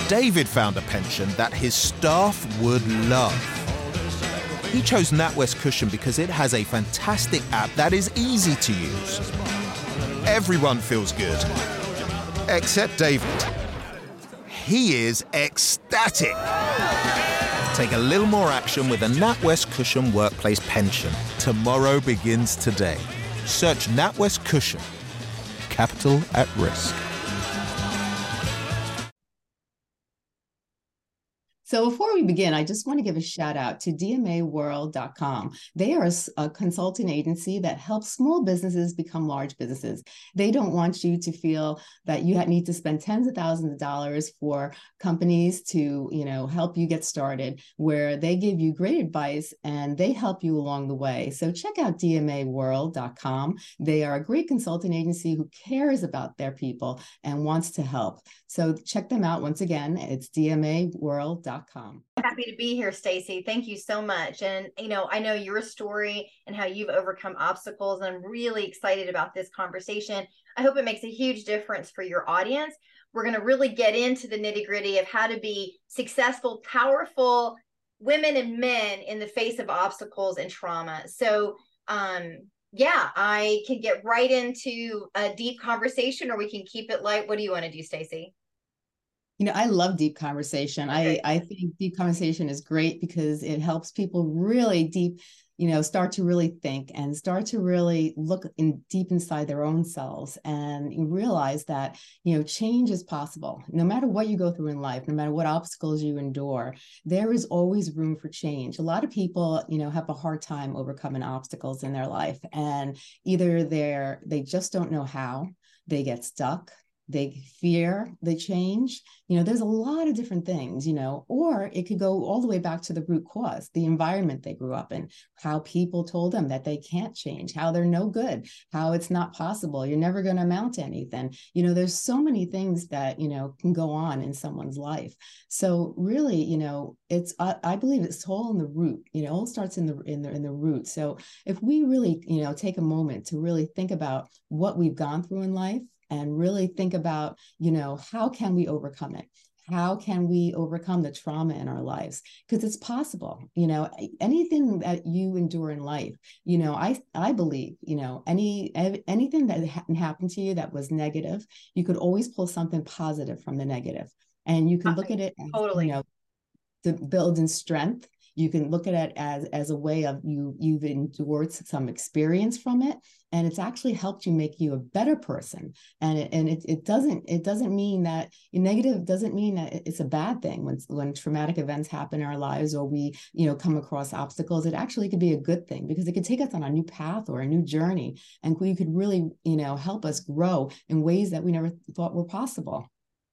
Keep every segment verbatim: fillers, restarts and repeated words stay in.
David found a pension that his staff would love. He chose NatWest Cushion because it has a fantastic app that is easy to use. Everyone feels good, except David. He is ecstatic. Take a little more action with a NatWest Cushion workplace pension. Tomorrow begins today. Search NatWest Cushion. Capital at risk. So before we begin, I just want to give a shout out to D M A world dot com. They are a consulting agency that helps small businesses become large businesses. They don't want you to feel that you need to spend tens of thousands of dollars for companies to, you know, help you get started, where they give you great advice and they help you along the way. So check out D M A world dot com. They are a great consulting agency who cares about their people and wants to help. So check them out. Once again, it's D M A world dot com. Happy to be here, Stacey. Thank you so much. And, you know, I know your story and how you've overcome obstacles. And I'm really excited about this conversation. I hope it makes a huge difference for your audience. We're going to really get into the nitty gritty of how to be successful, powerful women and men in the face of obstacles and trauma. So, um, yeah, I can get right into a deep conversation, or we can keep it light. What do you want to do, Stacey? You know, I love deep conversation. Okay. I, I think deep conversation is great because it helps people really deep, you know, start to really think and start to really look in deep inside their own selves and realize that, you know, change is possible. No matter what you go through in life, no matter what obstacles you endure, there is always room for change. A lot of people, you know, have a hard time overcoming obstacles in their life, and either they're, they just don't know how, they get stuck, they fear the change. You know, there's a lot of different things, you know, or it could go all the way back to the root cause, the environment they grew up in, how people told them that they can't change, how they're no good, how it's not possible, you're never going to amount to anything. You know, there's so many things that, you know, can go on in someone's life. So really, you know, it's, I, I believe it's all in the root, you know, it all starts in the, in the, in the root. So if we really, you know, take a moment to really think about what we've gone through in life, and really think about, you know, how can we overcome it? How can we overcome the trauma in our lives? Because it's possible, you know, anything that you endure in life, you know, I, I believe, you know, any, anything that happened to you that was negative, you could always pull something positive from the negative. And you can look at it as, Totally. you know, to build in strength. You can look at it as, as a way of you, you've endured some experience from it, and it's actually helped you make you a better person. And it, and it, it doesn't, it doesn't mean that negative doesn't mean that it's a bad thing when, when traumatic events happen in our lives, or we, you know, come across obstacles. It actually could be a good thing because it could take us on a new path or a new journey. And we could really, you know, help us grow in ways that we never thought were possible.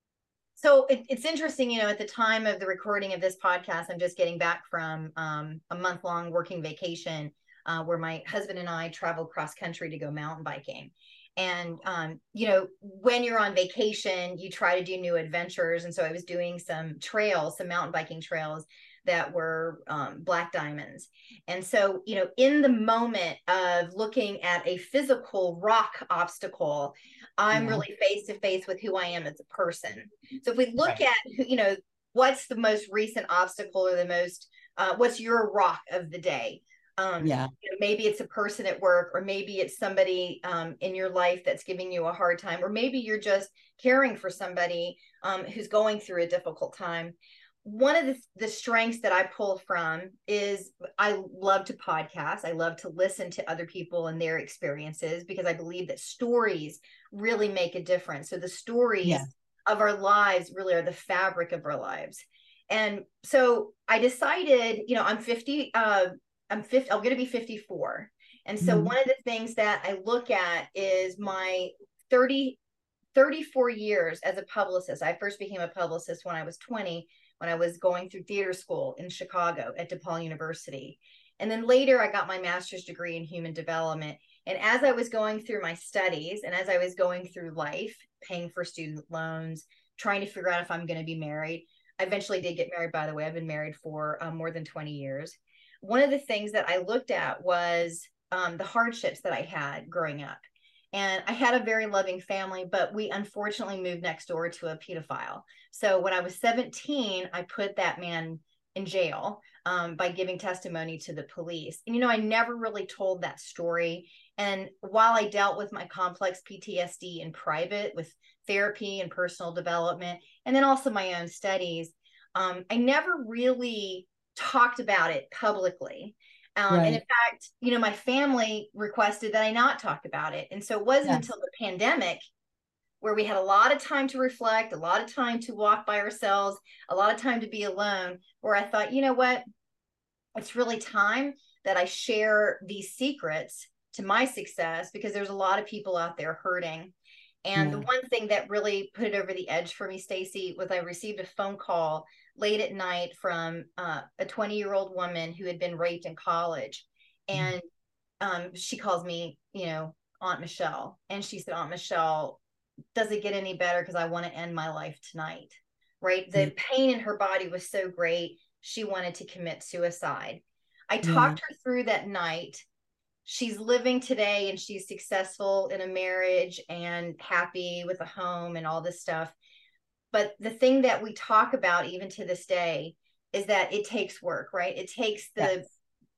So it, it's interesting, you know, at the time of the recording of this podcast, I'm just getting back from um, a month-long working vacation uh, where my husband and I traveled cross country to go mountain biking. And, um, you know, when you're on vacation, you try to do new adventures. And so I was doing some trails, some mountain biking trails that were um, black diamonds. And so, you know, in the moment of looking at a physical rock obstacle, I'm yeah. really face to face with who I am as a person. So if we look right. at, you know, what's the most recent obstacle or the most, uh, what's your rock of the day? Um, yeah. You know, maybe it's a person at work, or maybe it's somebody um, in your life that's giving you a hard time, or maybe you're just caring for somebody um, who's going through a difficult time. One of the, the strengths that I pull from is I love to podcast. I love to listen to other people and their experiences, because I believe that stories really make a difference. So the stories yeah. of our lives really are the fabric of our lives. And so I decided, you know, I'm fifty, uh, I'm fifty, I'm going to be fifty-four. And so mm-hmm. one of the things that I look at is my thirty, thirty-four years as a publicist. I first became a publicist when I was twenty, when I was going through theater school in Chicago at DePaul University. And then later I got my master's degree in human development. And as I was going through my studies, and as I was going through life, paying for student loans, trying to figure out if I'm going to be married, I eventually did get married, by the way. I've been married for um, more than twenty years. One of the things that I looked at was um, the hardships that I had growing up. And I had a very loving family, but we unfortunately moved next door to a pedophile. So when I was seventeen, I put that man in jail um, by giving testimony to the police. And, you know, I never really told that story. And while I dealt with my complex P T S D in private with therapy and personal development, and then also my own studies, um, I never really talked about it publicly. Um, right. And in fact, you know, my family requested that I not talk about it. And so it wasn't yes. until the pandemic where we had a lot of time to reflect, a lot of time to walk by ourselves, a lot of time to be alone, where I thought, you know what, it's really time that I share these secrets to my success, because there's a lot of people out there hurting. And yeah. the one thing that really put it over the edge for me, Stacey, was I received a phone call late at night from uh, a twenty year old woman who had been raped in college. And um, she calls me, you know, Aunt Michelle. And she said, Aunt Michelle, does it get any better? Because I want to end my life tonight. Right. The mm-hmm. pain in her body was so great. She wanted to commit suicide. I talked yeah. her through that night. She's living today and she's successful in a marriage and happy with a home and all this stuff. But the thing that we talk about even to this day is that it takes work, right? It takes the, yes.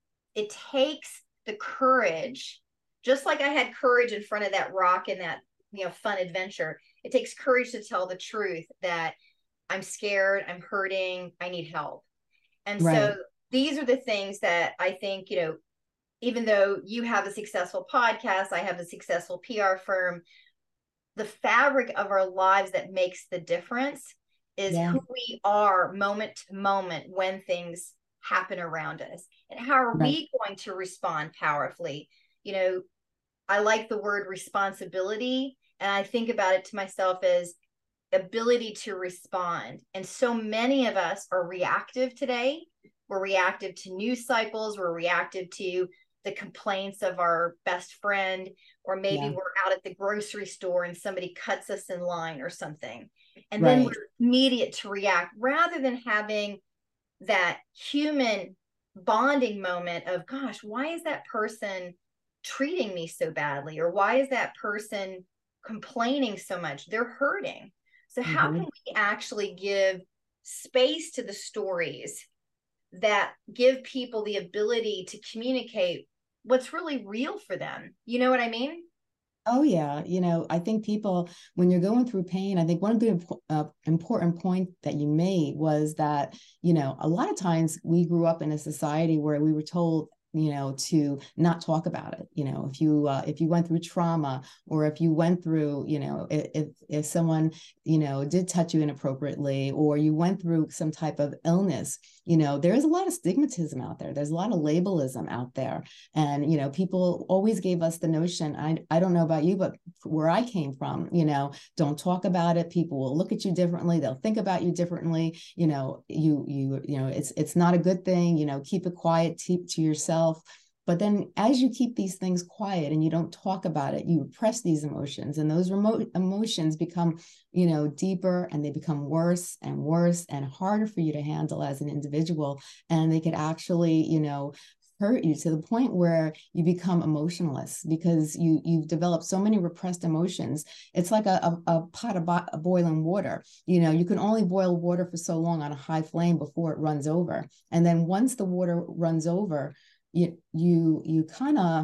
it takes the courage, just like I had courage in front of that rock in that, you know, fun adventure. It takes courage to tell the truth that I'm scared, I'm hurting, I need help. And right. so these are the things that I think, you know, even though you have a successful podcast, I have a successful P R firm, the fabric of our lives that makes the difference is yeah. who we are moment to moment when things happen around us. And how are right. we going to respond powerfully? You know, I like the word responsibility, and I think about it to myself as ability to respond. And so many of us are reactive today. We're reactive to news cycles. We're reactive to the complaints of our best friend, or maybe yeah. we're out at the grocery store and somebody cuts us in line or something. And right. then we're immediate to react rather than having that human bonding moment of, gosh, why is that person treating me so badly? Or why is that person complaining so much? They're hurting. So mm-hmm. how can we actually give space to the stories that give people the ability to communicate what's really real for them? You know what I mean? Oh, yeah. You know, I think people, when you're going through pain, I think one of the uh, important point that you made was that, you know, a lot of times we grew up in a society where we were told, you know, to not talk about it. You know, if you uh, if you went through trauma, or if you went through, you know, if if someone, you know, did touch you inappropriately, or you went through some type of illness, you know, there is a lot of stigmatism out there. There's a lot of labelism out there. And, you know, people always gave us the notion, I, I don't know about you, but where I came from, you know, don't talk about it. People will look at you differently. They'll think about you differently. You know, you, you, you know, it's, it's not a good thing, you know, keep it quiet, keep to yourself. But then as you keep these things quiet and you don't talk about it, you repress these emotions, and those remote emotions become, you know, deeper, and they become worse and worse and harder for you to handle as an individual. And they could actually, you know, hurt you to the point where you become emotionless, because you you've developed so many repressed emotions. It's like a, a, a pot of bo- boiling water. You know, you can only boil water for so long on a high flame before it runs over. And then once the water runs over, you you you kind of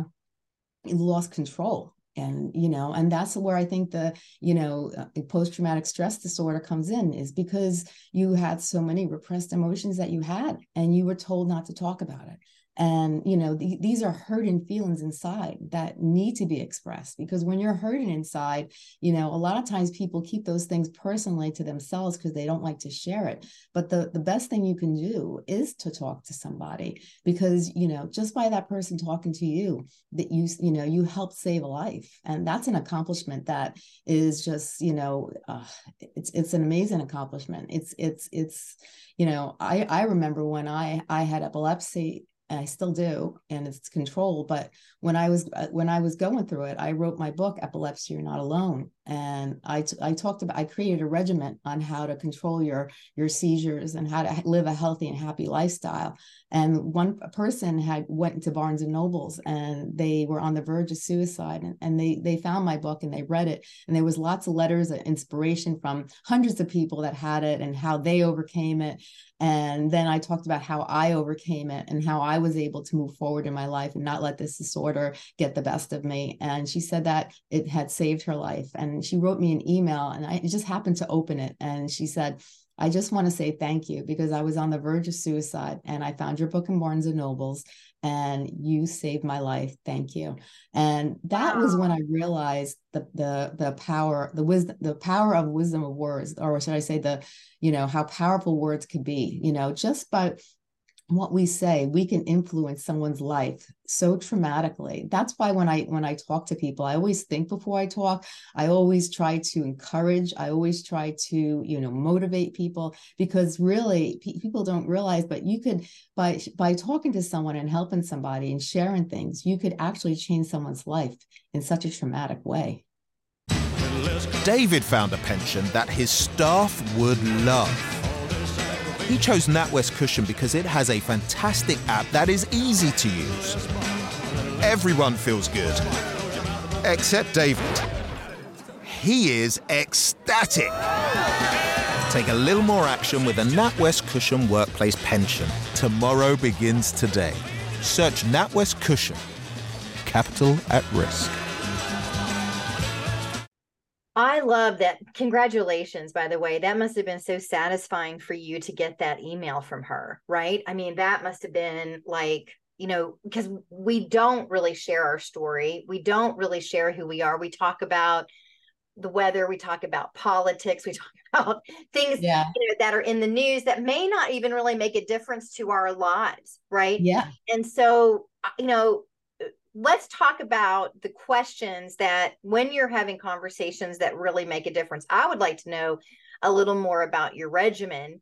lost control. And, you know, and that's where I think the, you know, uh, post-traumatic stress disorder comes in, is because you had so many repressed emotions that you had, and you were told not to talk about it. And, you know, th- these are hurting feelings inside that need to be expressed, because when you're hurting inside, you know, a lot of times people keep those things personally to themselves because they don't like to share it. But the, the best thing you can do is to talk to somebody, because, you know, just by that person talking to you, that you, you know, you help save a life. And that's an accomplishment that is just, you know, uh, it's, it's an amazing accomplishment. It's, it's, it's, you know, I, I remember when I, I had epilepsy, and I still do, and it's control. But when I was when I was going through it, I wrote my book, Epilepsy, You're Not Alone. And I, I talked about, I created a regimen on how to control your, your seizures and how to live a healthy and happy lifestyle. And one person had went to Barnes and Nobles, and they were on the verge of suicide. And, and they, they found my book and they read it. And there was lots of letters of inspiration from hundreds of people that had it and how they overcame it. And then I talked about how I overcame it and how I was able to move forward in my life and not let this disorder get the best of me. And she said that it had saved her life. And she wrote me an email, and I just happened to open it. And she said, I just want to say thank you, because I was on the verge of suicide and I found your book in Barnes and Nobles and you saved my life. Thank you. And that wow. was when I realized the, the, the power, the wisdom, the power of wisdom of words, or should I say the, you know, how powerful words could be, you know, just by what we say, we can influence someone's life so traumatically. That's why when I when I talk to people, I always think before I talk. I always try to encourage. I always try to, you know, motivate people, because really pe- people don't realize, but you could, by by talking to someone and helping somebody and sharing things, you could actually change someone's life in such a traumatic way. David found a pension that his staff would love. He chose NatWest Cushion because it has a fantastic app that is easy to use. Everyone feels good, except David. He is ecstatic. Take a little more action with a NatWest Cushion Workplace Pension. Tomorrow begins today. Search NatWest Cushion. Capital at risk. I love that. Congratulations, by the way. That must have been so satisfying for you to get that email from her, right? I mean, that must have been like, you know, because we don't really share our story. We don't really share who we are. We talk about the weather. We talk about politics. We talk about things yeah. you know, that are in the news that may not even really make a difference to our lives, right? Yeah. And so, you know, let's talk about the questions that when you're having conversations that really make a difference. I would like to know a little more about your regimen.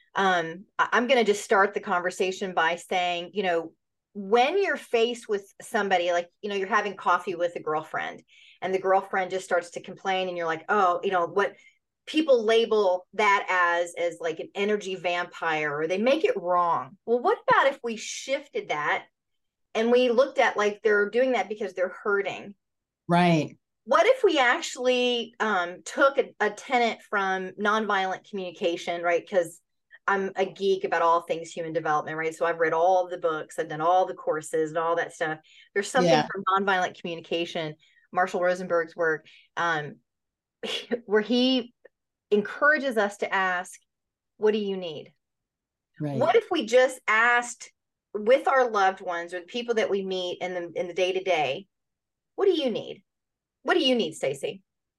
Um, I'm going to just start the conversation by saying, you know, when you're faced with somebody, like, you know, you're having coffee with a girlfriend and the girlfriend just starts to complain and you're like, oh, you know, what people label that as, as like an energy vampire, or they make it wrong. Well, what about if we shifted that and we looked at like they're doing that because they're hurting? Right. What if we actually um, took a, a tenet from nonviolent communication, right? Because I'm a geek about all things human development, right? So I've read all the books, I've done all the courses and all that stuff. There's something yeah. from nonviolent communication, Marshall Rosenberg's work, um, where he encourages us to ask, what do you need? Right. What if we just asked with our loved ones or the people that we meet in the in the day to day, what do you need? What do you need, Stacey?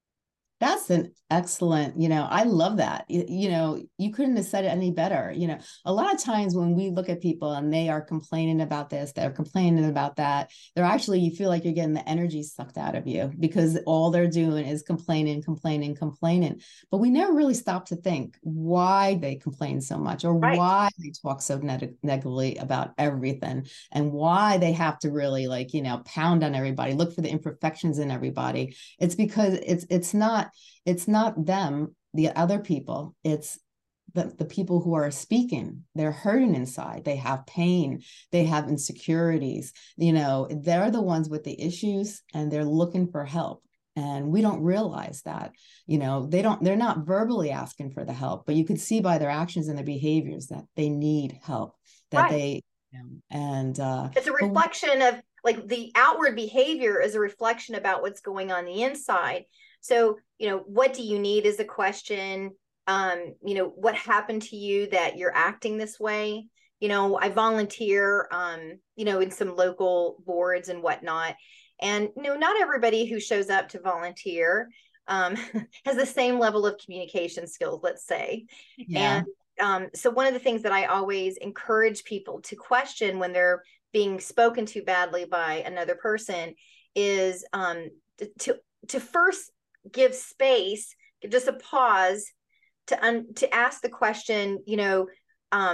That's an excellent, you know, I love that. You, you know, you couldn't have said it any better. You know, a lot of times when we look at people and they are complaining about this, they're complaining about that, they're actually, you feel like you're getting the energy sucked out of you because all they're doing is complaining, complaining, complaining. But we never really stop to think why they complain so much, or right. why they talk so neg- negatively about everything, and why they have to really, like, you know, pound on everybody, look for the imperfections in everybody. It's because it's it's not It's not them, the other people. It's the, the people who are speaking. They're hurting inside. They have pain. They have insecurities. You know, they're the ones with the issues and they're looking for help. And we don't realize that, you know, they don't, they're not verbally asking for the help, but you could see by their actions and their behaviors that they need help, that right. they, you know, and uh, it's a reflection but, of like the outward behavior is a reflection about what's going on the inside. So, you know, what do you need is a question. Um, you know, what happened to you that you're acting this way? You know, I volunteer, um, you know, in some local boards and whatnot. And, you know, not everybody who shows up to volunteer um, has the same level of communication skills, let's say. Yeah. And um, so one of the things that I always encourage people to question when they're being spoken to badly by another person is um, to, to first give space, just a pause to un, to ask the question, you know, um,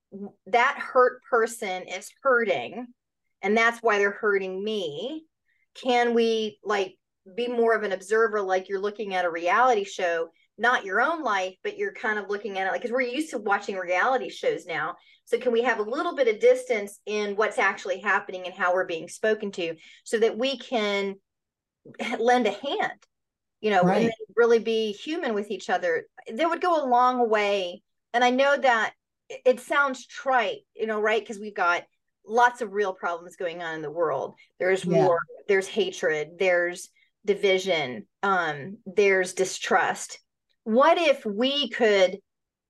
that hurt person is hurting, and that's why they're hurting me. Can we like be more of an observer, like you're looking at a reality show, not your own life, but you're kind of looking at it like, because we're used to watching reality shows now. So can we have a little bit of distance in what's actually happening and how we're being spoken to, so that we can lend a hand, you know, right. and really be human with each other? That would go a long way. And I know that it sounds trite, you know, right? Because we've got lots of real problems going on in the world. There's yeah. war, there's hatred, there's division, um, there's distrust. What if we could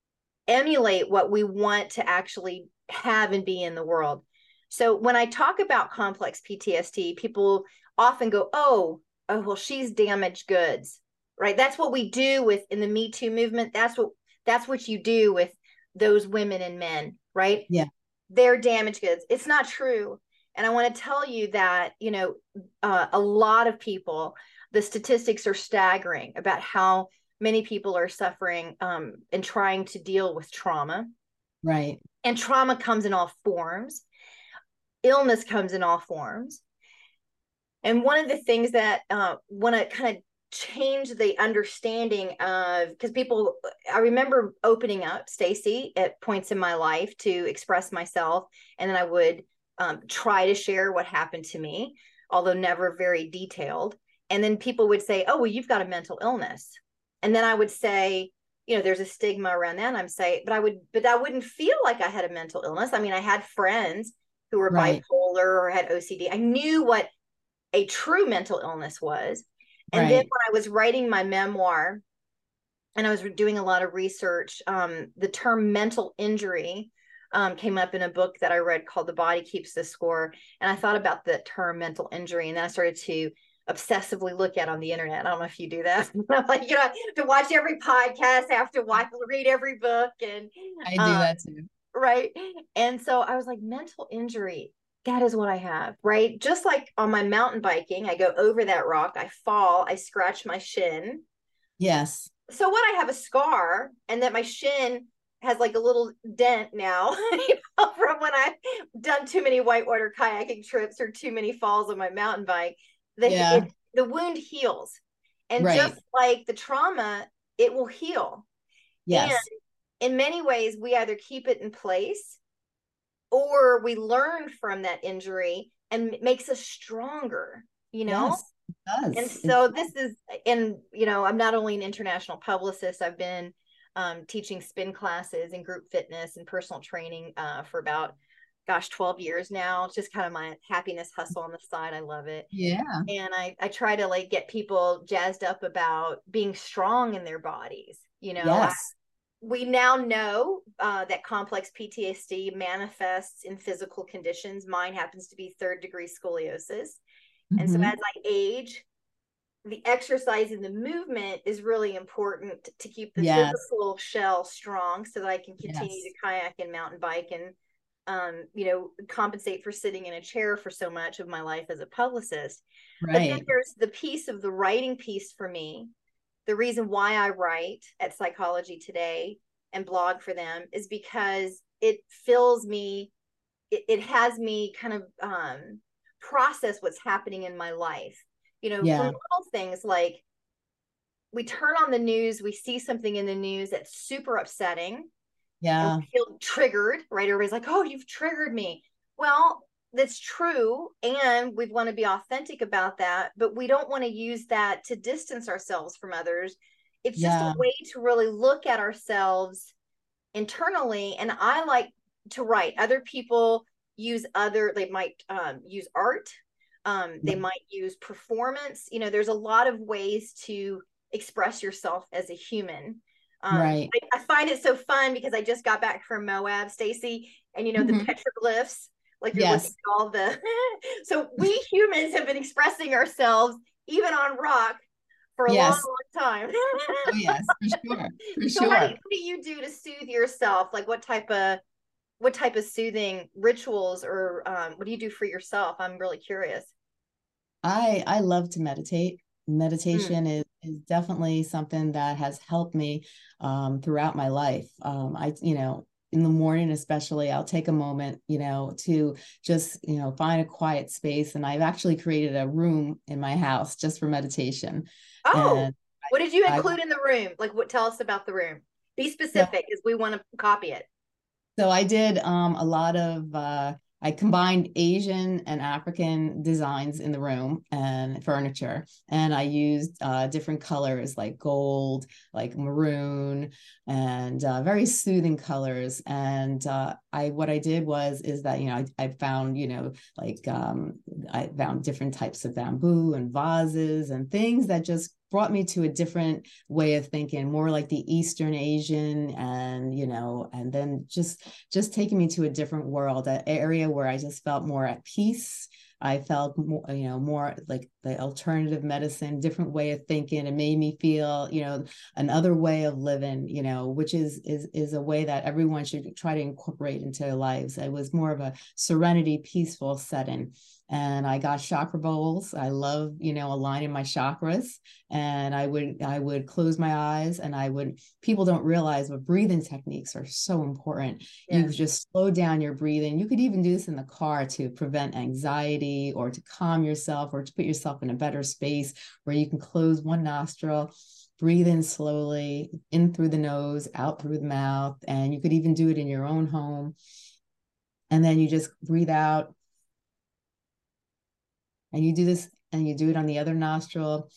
emulate what we want to actually have and be in the world? So when I talk about complex P T S D, people often go, oh, oh, well, she's damaged goods, right? That's what we do with in the Me Too movement. That's what, that's what you do with those women and men, right? Yeah. They're damaged goods. It's not true. And I want to tell you that, you know, uh, a lot of people, the statistics are staggering about how many people are suffering um, and trying to deal with trauma. Right. And trauma comes in all forms. Illness comes in all forms. And one of the things that uh, want to kind of change the understanding of, because people, I remember opening up, Stacey, at points in my life to express myself, and then I would um, try to share what happened to me, although never very detailed. And then people would say, oh, well, you've got a mental illness. And then I would say, you know, there's a stigma around that. And I'm saying, but I would, but I wouldn't feel like I had a mental illness. I mean, I had friends who were right. bipolar or had O C D. I knew what a true mental illness was. And right. then when I was writing my memoir and I was doing a lot of research, um, the term mental injury um, came up in a book that I read called The Body Keeps the Score. And I thought about the term mental injury. And then I started to obsessively look at on the internet. I don't know if you do that. I'm like, you know, to watch every podcast, I have to watch, read every book. And I do um, that too. Right. And so I was like, mental injury. That is what I have, right? Just like on my mountain biking, I go over that rock, I fall, I scratch my shin. Yes. So what, I have a scar, and that my shin has like a little dent now you know, from when I've done too many whitewater kayaking trips or too many falls on my mountain bike. The, yeah. it, the wound heals. And right. just like the trauma, it will heal. Yes. And in many ways, we either keep it in place or we learn from that injury, and it makes us stronger, you know? Yes, it does. And so this is, and, you know, I'm not only an international publicist, I've been um, teaching spin classes and group fitness and personal training uh, for about, gosh, twelve years now. It's just kind of my happiness hustle on the side. I love it. Yeah. And I, I try to like get people jazzed up about being strong in their bodies, you know? Yes. I, We now know uh, that complex P T S D manifests in physical conditions. Mine happens to be third degree scoliosis. Mm-hmm. And so as I age, the exercise and the movement is really important to keep the yes. physical shell strong, so that I can continue yes. to kayak and mountain bike and, um, you know, compensate for sitting in a chair for so much of my life as a publicist. Right. But then there's the piece of the writing piece for me. The reason why I write at Psychology Today and blog for them is because it fills me, it, it has me kind of um, process what's happening in my life. You know, yeah. from little things like we turn on the news, we see something in the news that's super upsetting. Yeah. And we feel triggered, right? Everybody's like, oh, you've triggered me. Well, that's true. And we want to be authentic about that, but we don't want to use that to distance ourselves from others. It's just yeah. a way to really look at ourselves internally. And I like to write. Other people use other, they might um, use art. Um, they yeah. might use performance. You know, there's a lot of ways to express yourself as a human. Um, right. I, I find it so fun because I just got back from Moab, Stacey, and you know, mm-hmm. the petroglyphs. Like you're yes. looking at all the, so we humans have been expressing ourselves even on rock for a yes. long, long time. Oh yes, for sure, for so sure. What do, what do you do to soothe yourself? Like what type of, what type of soothing rituals or um, what do you do for yourself? I'm really curious. I I love to meditate. Meditation mm. is is definitely something that has helped me um, throughout my life. Um, I you know. in the morning, especially, I'll take a moment, you know, to just, you know, find a quiet space. And I've actually created a room in my house just for meditation. Oh, And what did you I, include in the room? Like, what? Tell us about the room. Be so specific, as we want to copy it. So I did um, a lot of, uh, I combined Asian and African designs in the room and furniture. And I used uh, different colors like gold, like maroon, and uh, very soothing colors. And uh, I, what I did was, is that, you know, I, I found, you know, like um, I found different types of bamboo and vases and things that just brought me to a different way of thinking, more like the Eastern Asian, and, you know, and then just, just taking me to a different world, an area where I just felt more at peace. I felt more, you know, more like the alternative medicine, different way of thinking. It made me feel, you know, another way of living, you know, which is, is, is a way that everyone should try to incorporate into their lives. It was more of a serenity, peaceful setting. And I got chakra bowls. I love, you know, aligning my chakras. And I would, I would close my eyes, and I would, people don't realize, but breathing techniques are so important. Yes. You just slow down your breathing. You could even do this in the car to prevent anxiety, or to calm yourself, or to put yourself in a better space where you can close one nostril, breathe in slowly, in through the nose, out through the mouth. And you could even do it in your own home. And then you just breathe out. And you do this, and you do it on the other nostril.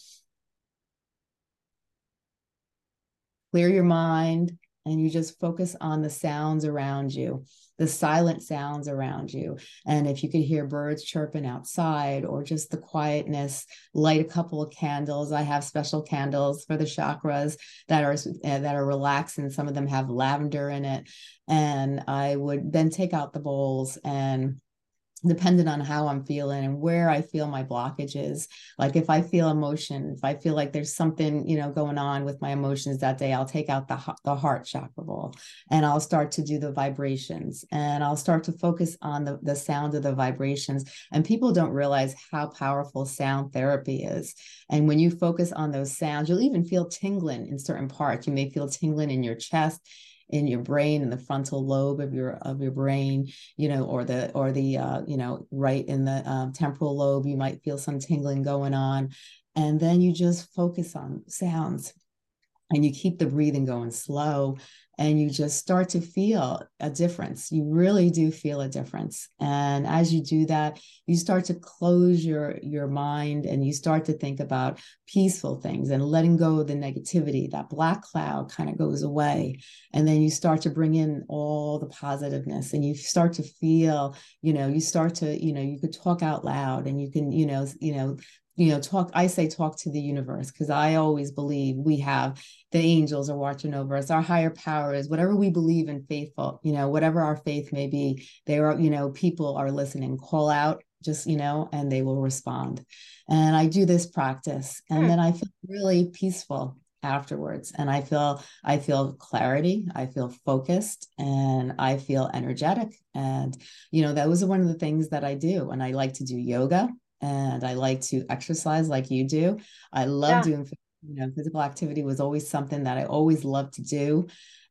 Clear your mind, and you just focus on the sounds around you, the silent sounds around you. And if you could hear birds chirping outside, or just the quietness, light a couple of candles. I have special candles for the chakras that are uh, that are relaxing. Some of them have lavender in it. And I would then take out the bowls, and depending on how I'm feeling and where I feel my blockages. Like if I feel emotion, if I feel like there's something, you know, going on with my emotions that day, I'll take out the, the heart chakra bowl, and I'll start to do the vibrations, and I'll start to focus on the, the sound of the vibrations. And people don't realize how powerful sound therapy is. And when you focus on those sounds, you'll even feel tingling in certain parts. You may feel tingling in your chest, in your brain, in the frontal lobe of your of your brain, you know, or the or the uh, you know, right in the um, temporal lobe. You might feel some tingling going on, and then you just focus on sounds, and you keep the breathing going slow, and you just start to feel a difference. You really do feel a difference. And as you do that, you start to close your, your mind, and you start to think about peaceful things and letting go of the negativity. That black cloud kind of goes away. And then you start to bring in all the positiveness, and you start to feel, you know, you start to, you know, you could talk out loud, and you can, you know, you know, you know, talk, I say talk to the universe, because I always believe we have, the angels are watching over us, our higher powers, whatever we believe in, faithful, you know, whatever our faith may be, they are, you know, people are listening. Call out, just, you know, and they will respond. And I do this practice, and Hmm. then I feel really peaceful afterwards. And I feel, I feel clarity, I feel focused, and I feel energetic. And, you know, that was one of the things that I do. And I like to do yoga, and I like to exercise like you do. I love Yeah. doing, you know, physical activity was always something that I always loved to do.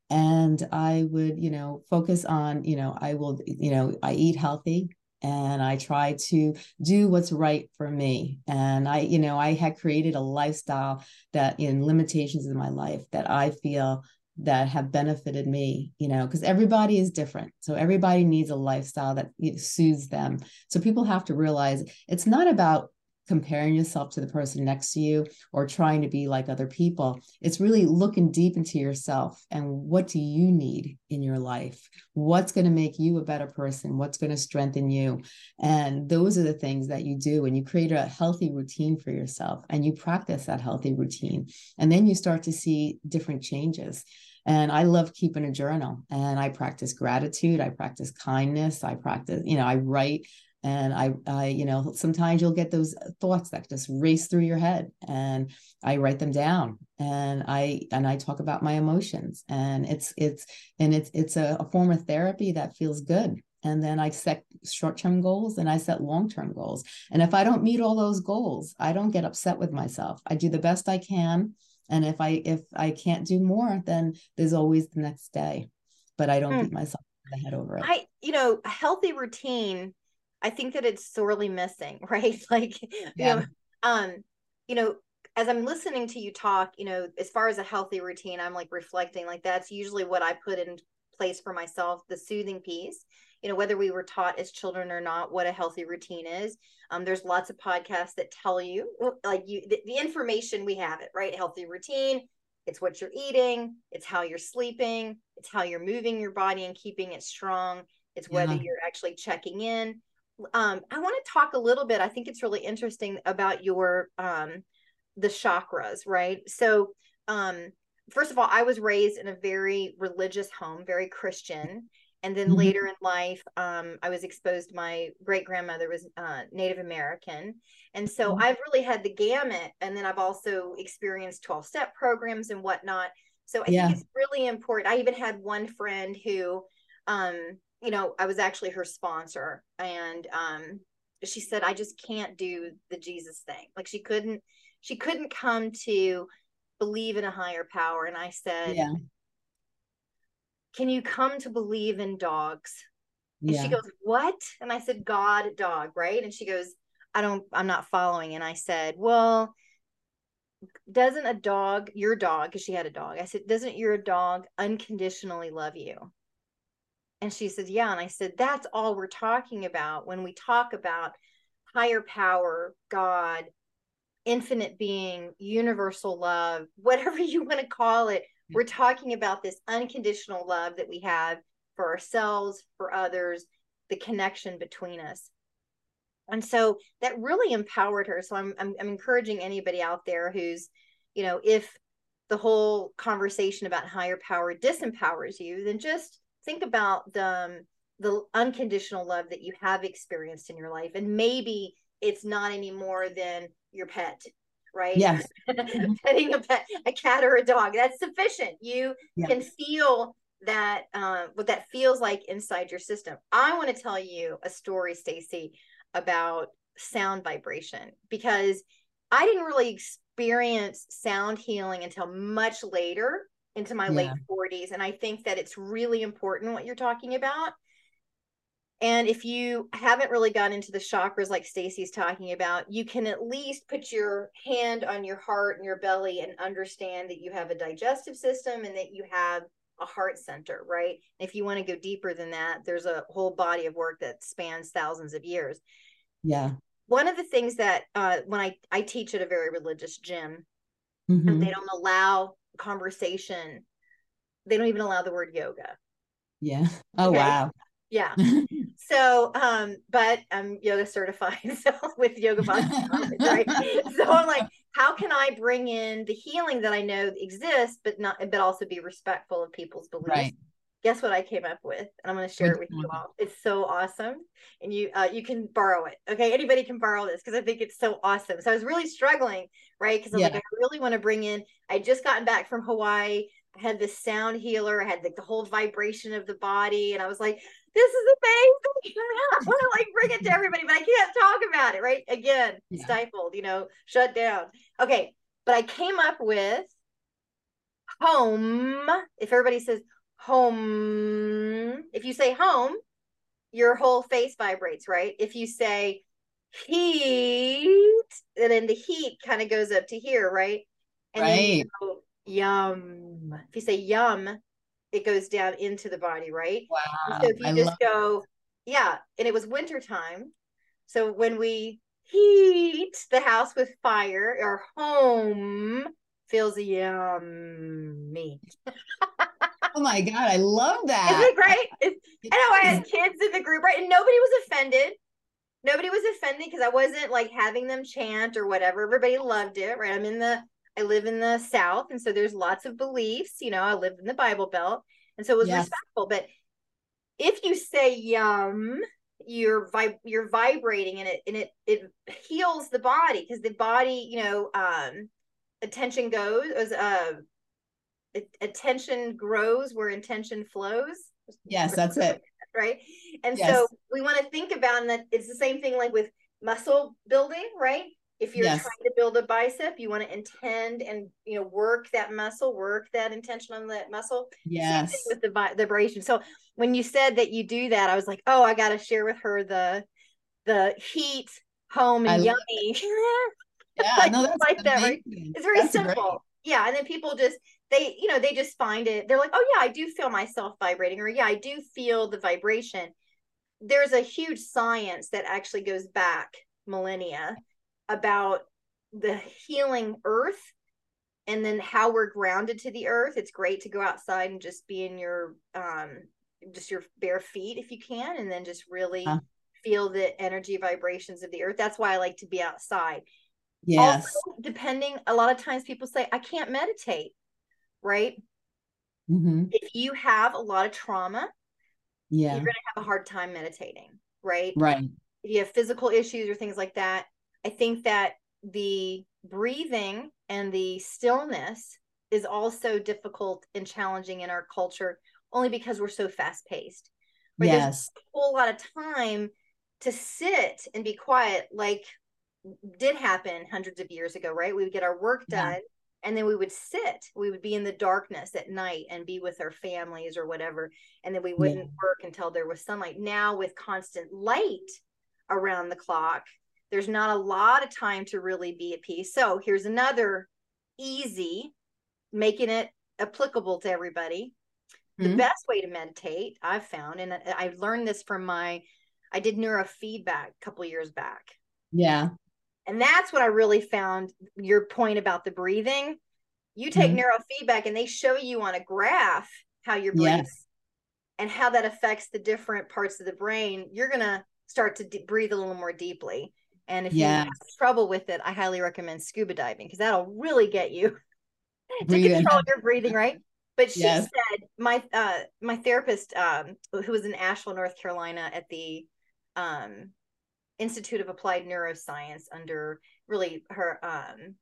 And I would, you know, focus on, you know, I will, you know, I eat healthy, and I try to do what's right for me. And I, you know, I had created a lifestyle that, in limitations in my life, that I feel that have benefited me, you know, because everybody is different. So everybody needs a lifestyle that soothes them. So people have to realize it's not about comparing yourself to the person next to you or trying to be like other people. It's really looking deep into yourself, and what do you need in your life? What's going to make you a better person? What's going to strengthen you? And those are the things that you do, and you create a healthy routine for yourself, and you practice that healthy routine. And then you start to see different changes. And I love keeping a journal, and I practice gratitude. I practice kindness. I practice, you know, I write, and I, I, you know, sometimes you'll get those thoughts that just race through your head, and I write them down, and I, and I talk about my emotions, and it's, it's, and it's, it's a, a form of therapy that feels good. And then I set short-term goals, and I set long-term goals. And if I don't meet all those goals, I don't get upset with myself. I do the best I can. And if I, if I can't do more, then there's always the next day. but I don't Mm. beat myself in the head over it. I, you know, a healthy routine, I think that it's sorely missing, right? Like, you Yeah. know, um, you know, as I'm listening to you talk, you know, as far as a healthy routine, I'm like reflecting, like that's usually what I put in place for myself, the soothing piece. You know, whether we were taught as children or not, what a healthy routine is. Um, there's lots of podcasts that tell you, like you, the, the information we have it, right? Healthy routine. It's what you're eating. It's how you're sleeping. It's how you're moving your body and keeping it strong. It's whether Yeah. you're actually checking in. Um, I want to talk a little bit. I think it's really interesting about your um, the chakras, right? So, um, first of all, I was raised in a very religious home, very Christian. And then Mhm. later in life, um, I was exposed. My great grandmother was uh, Native American. And so Mhm. I've really had the gamut. And then I've also experienced twelve step programs and whatnot. So I Yeah. think it's really important. I even had one friend who, um, you know, I was actually her sponsor. And um, she said, I just can't do the Jesus thing. Like she couldn't, she couldn't come to believe in a higher power. And I said, Yeah. can you come to believe in dogs? And she Yeah. goes, what? And I said, God, dog, right? And she goes, I don't, I'm not following. And I said, well, doesn't a dog, your dog, because she had a dog, I said, doesn't your dog unconditionally love you? And she said, yeah. And I said, that's all we're talking about when we talk about higher power, God, infinite being, universal love, whatever you want to call it. We're talking about this unconditional love that we have for ourselves, for others, the connection between us. And so that really empowered her. So I'm, I'm, I'm encouraging anybody out there who's, you know, if the whole conversation about higher power disempowers you, then just think about the, um, the unconditional love that you have experienced in your life. And maybe it's not any more than your pet, right? Yes. Petting a pet, a cat or a dog, that's sufficient. You Yeah. can feel that, uh, what that feels like inside your system. I want to tell you a story, Stacy, about sound vibration, because I didn't really experience sound healing until much later into my Yeah. late forties. And I think that it's really important what you're talking about. And if you haven't really gone into the chakras like Stacy's talking about, you can at least put your hand on your heart and your belly and understand that you have a digestive system and that you have a heart center, right? And if you want to go deeper than that, there's a whole body of work that spans thousands of years. Yeah. One of the things that uh, when I, I teach at a very religious gym, Mm-hmm. and they don't allow conversation, they don't even allow the word yoga. Yeah. Oh, okay? wow. Yeah. So, um, but I'm yoga certified, so with yoga bosses, right? So I'm like, how can I bring in the healing that I know exists, but not, but also be respectful of people's beliefs? Right. Guess what I came up with, and I'm going to share What- it with you all. It's so awesome, and you, uh, you can borrow it. Okay, anybody can borrow this because I think it's so awesome. So I was really struggling, right? Because I was Yeah. like, I really want to bring in. I had just gotten back from Hawaii. I had this sound healer. I had like the whole vibration of the body, and I was like, this is amazing. I want to like bring it to everybody, but I can't talk about it, right? Again, Yeah. stifled, you know, shut down. Okay, but I came up with home. If everybody says home, if you say home, your whole face vibrates, right? If you say heat, and then the heat kind of goes up to here, right? And right. then you go yum. If you say yum, it goes down into the body, right? Wow. And so if you I just love go, yeah, and it was wintertime. So when we heat the house with fire, our home feels yummy. Oh my God, I love that. Isn't it great? It's, It I know I is. had kids in the group, right? And nobody was offended. Nobody was offended because I wasn't like having them chant or whatever. Everybody loved it, right? I'm in the, I live in the South. And so there's lots of beliefs, you know, I live in the Bible Belt. And so it was Yes. respectful. But if you say yum, you're vib- you're vibrating, and it and it it heals the body, because the body, you know, um, attention goes as uh, attention grows where intention flows. Yes, that's it. Right. And Yes. so we want to think about that. It's the same thing like with muscle building, right? If you're Yes. trying to build a bicep, you want to intend and, you know, work that muscle, work that intention on that muscle. Same thing Yes. with the, the vibration. So when you said that you do that, I was like, oh, I got to share with her the, the heat, home, I and love yummy. Yeah, I no, that's like that, right? amazing. It's very That's great. simple. Yeah. And then people just, they, you know, they just find it. They're like, oh, yeah, I do feel myself vibrating, or yeah, I do feel the vibration. There's a huge science that actually goes back millennia about the healing earth, and then how we're grounded to the earth. It's great to go outside and just be in your um just your bare feet if you can, and then just really Uh, feel the energy vibrations of the earth. That's why I like to be outside. Also, yes. depending, a lot of times people say I can't meditate, right? Mm-hmm. If you have a lot of trauma, you're Yeah. going to have a hard time meditating, right? Right. If you have physical issues or things like that, I think that the breathing and the stillness is also difficult and challenging in our culture, only because we're so fast paced. Right? There's Yes. a whole lot of time to sit and be quiet, like did happen hundreds of years ago, right? We would get our work done, Yeah. and then we would sit. We would be in the darkness at night and be with our families or whatever. And then we Yeah. wouldn't work until there was sunlight. Now, with constant light around the clock, there's not a lot of time to really be at peace. So here's another easy, making it applicable to everybody. The Mm-hmm. best way to meditate, I've found, and I learned this from my, I did neurofeedback a couple years back. Yeah. And that's what I really found, your point about the breathing. You take Mm-hmm. neurofeedback and they show you on a graph how you're breathing, Yes. and how that affects the different parts of the brain. You're going to start to d- breathe a little more deeply. And if you Yes. have trouble with it, I highly recommend scuba diving, because that'll really get you to Breathe in. control your breathing, right? But she Yes. said, my uh my therapist, um, who was in Asheville, North Carolina, at the um Institute of Applied Neuroscience, under really her um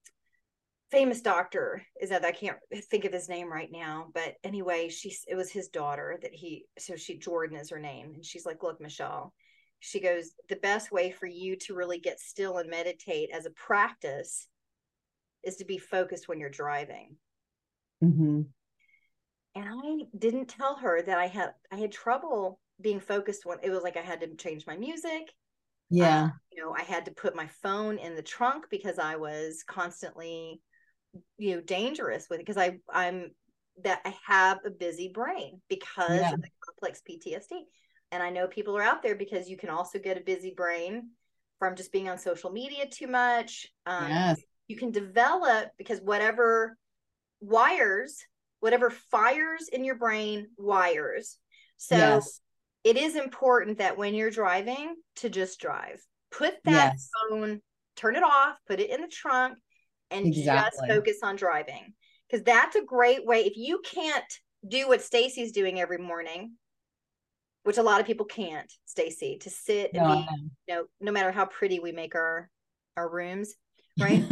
famous doctor, is that, I can't think of his name right now, but anyway, she's it was his daughter that he so she Jordan is her name, and she's like, look, Michelle, she goes, the best way for you to really get still and meditate as a practice is to be focused when you're driving. Mm-hmm. And I didn't tell her that I had I had trouble being focused when it was like I had to change my music. Yeah. Uh, you know, I had to put my phone in the trunk because I was constantly, you know, dangerous with it, because I I'm that I have a busy brain because Yeah. of the complex P T S D. And I know people are out there, because you can also get a busy brain from just being on social media too much. Um, Yes. you can develop, because whatever wires, whatever fires in your brain wires. So Yes. it is important that when you're driving, to just drive. Put that Yes. phone, turn it off, put it in the trunk, and just Exactly. focus on driving. Because that's a great way. If you can't do what Stacy's doing every morning, which a lot of people can't, Stacy, to sit and No, be, I know. you know, no matter how pretty we make our our rooms, right?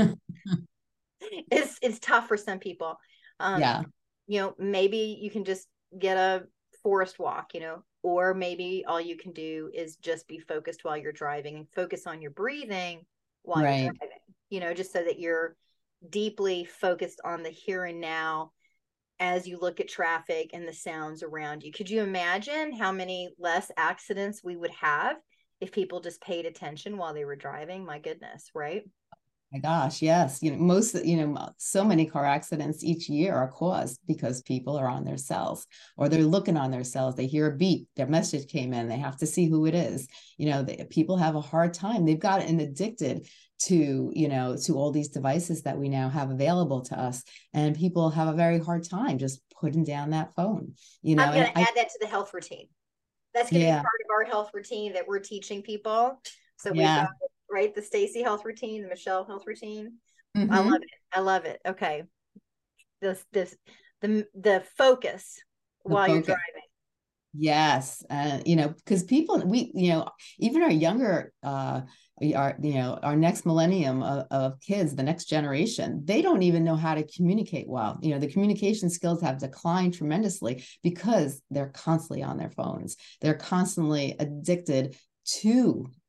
it's it's tough for some people. Um, Yeah. you know, maybe you can just get a forest walk, you know, or maybe all you can do is just be focused while you're driving, and focus on your breathing while Right. you're driving, you know, just so that you're deeply focused on the here and now as you look at traffic and the sounds around you. Could you imagine how many less accidents we would have if people just paid attention while they were driving? My goodness, right? My gosh, yes. You know, most, you know, so many car accidents each year are caused because people are on their cells, or they're looking on their cells. They hear a beep, their message came in, they have to see who it is. You know, they, people have a hard time. They've gotten addicted to, you know, to all these devices that we now have available to us. And people have a very hard time just putting down that phone, you know. I'm going And to I, add that to the health routine. That's going to be yeah, part of our health routine that we're teaching people. So we've yeah. got, right, the Stacy health routine, the Michelle health routine. I love Mm-hmm. it. I love it. Okay. This, this, the, the focus The while you're focus. driving. Yes, and uh, you know, because people, we, you know, even our younger, uh, our, you know, our next millennium of, of kids, the next generation, they don't even know how to communicate well. You know, the communication skills have declined tremendously because they're constantly on their phones. They're constantly addicted to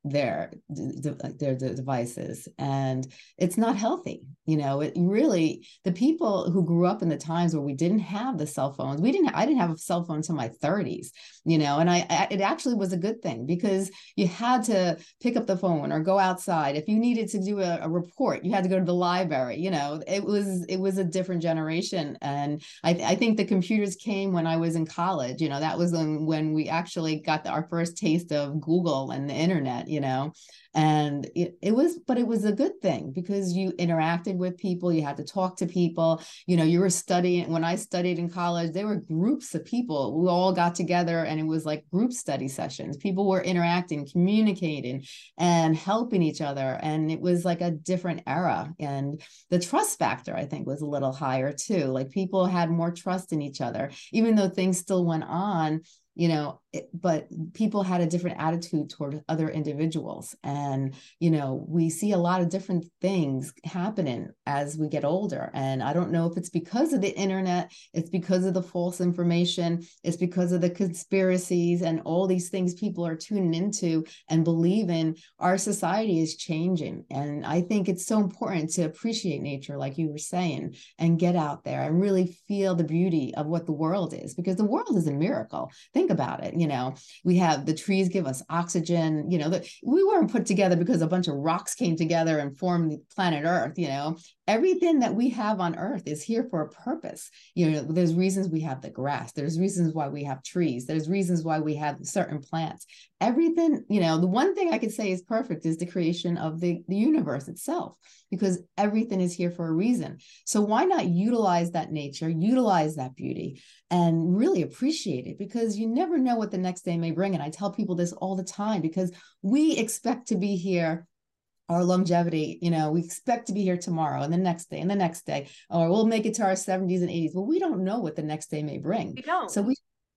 their their, their devices, and it's not healthy. You know, it really, the people who grew up in the times where we didn't have the cell phones, we didn't, I didn't have a cell phone until my thirties, you know, and I, I, it actually was a good thing because you had to pick up the phone or go outside. If you needed to do a, a report, you had to go to the library. You know, it was, it was a different generation. And I, I think the computers came when I was in college. You know, that was when, when we actually got the, our first taste of Google and the internet, you know. And it, it was, but it was a good thing because you interacted with people, you had to talk to people, you know, you were studying. When I studied in college, there were groups of people. We all got together and it was like group study sessions. People were interacting, communicating, and helping each other. And it was like a different era. And the trust factor, I think, was a little higher too. Like people had more trust in each other, even though things still went on, you know, it, but people had a different attitude toward other individuals. And, you know, we see a lot of different things happening as we get older. And I don't know if it's because of the internet, it's because of the false information, it's because of the conspiracies and all these things people are tuning into and believing. Our society is changing. And I think it's so important to appreciate nature, like you were saying, and get out there and really feel the beauty of what the world is, because the world is a miracle. Think about it. You know, we have the trees give us oxygen. You know, that we weren't put together because a bunch of rocks came together and formed the planet Earth. You know, everything that we have on Earth is here for a purpose. You know, there's reasons we have the grass. There's reasons why we have trees. There's reasons why we have certain plants. Everything, you know, the one thing I could say is perfect is the creation of the, the universe itself, because everything is here for a reason. So why not utilize that nature, utilize that beauty, and really appreciate it, because you never know what the next day may bring. And I tell people this all the time, because we expect to be here, our longevity, you know, we expect to be here tomorrow and the next day and the next day, or we'll make it to our seventies and eighties. Well, we don't know what the next day may bring. We don't. So we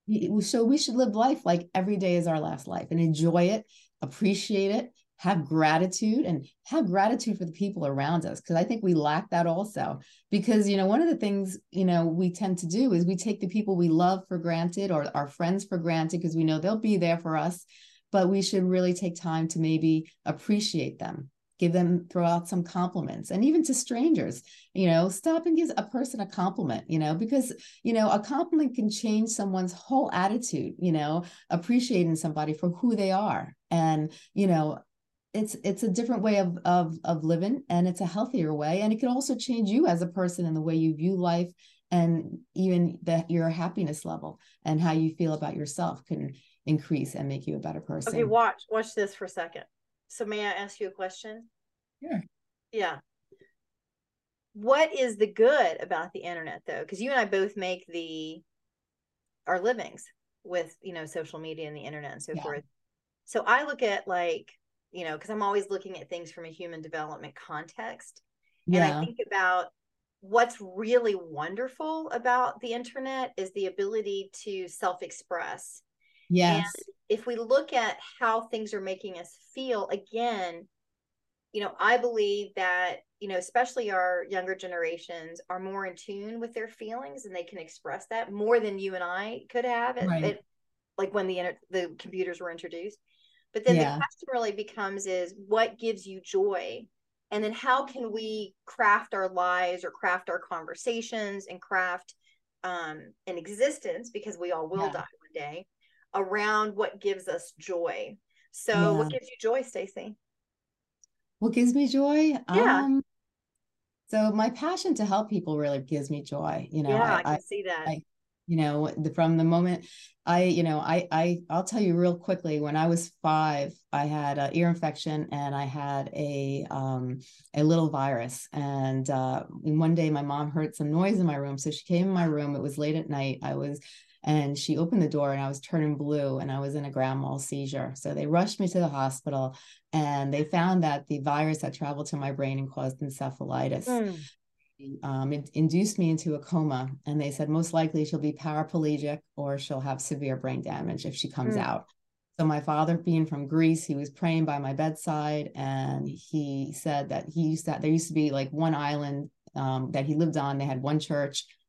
so we should live life like every day is our last life and enjoy it, appreciate it, have gratitude, and have gratitude for the people around us. Because I think we lack that also. Because, you know, one of the things, you know, we tend to do is we take the people we love for granted, or our friends for granted, because we know they'll be there for us. But we should really take time to maybe appreciate them, give them, throw out some compliments. And even to strangers, you know, stop and give a person a compliment, you know, because, you know, a compliment can change someone's whole attitude, you know, appreciating somebody for who they are. And, you know, it's it's a different way of, of, of living, and it's a healthier way. And it can also change you as a person and the way you view life, and even that your happiness level and how you feel about yourself can increase and make you a better person. Okay, watch, watch this for a second. So may I ask you a question? Sure. Yeah. What is the good about the internet, though? Because you and I both make the our livings with, you know, social media and the internet and so Yeah. forth. So I look at, like, you know, because I'm always looking at things from a human development context. And Yeah. I think about what's really wonderful about the internet is the ability to self-express. Yes. And if we look at how things are making us feel, again, you know, I believe that, you know, especially our younger generations are more in tune with their feelings, and they can express that more than you and I could have, at, Right. at, like when the inter- the computers were introduced. But then Yeah. the question really becomes is, what gives you joy? And then how can we craft our lives, or craft our conversations, and craft um, an existence, because we all will Yeah. die one day, around what gives us joy. So Yeah. what gives you joy, Stacey? What gives me joy? Yeah. Um, so my passion to help people really gives me joy. You know, Yeah, I I, can I, see that. I you know, the, from the moment I, you know, I, I, I'll tell you real quickly, when I was five, I had an ear infection, and I had a, um, a little virus. And, uh, and one day my mom heard some noise in my room. So she came in my room. It was late at night. I was, and she opened the door, and I was turning blue, and I was in a grand mal seizure. So they rushed me to the hospital, and they found that the virus had traveled to my brain and caused encephalitis. Mm. Um, it induced me into a coma, and they said most likely she'll be paraplegic, or she'll have severe brain damage if she comes Mm. out. So my father, being from Greece, he was praying by my bedside, and he said that he used to, there used to be like one island um, that he lived on. They had one church,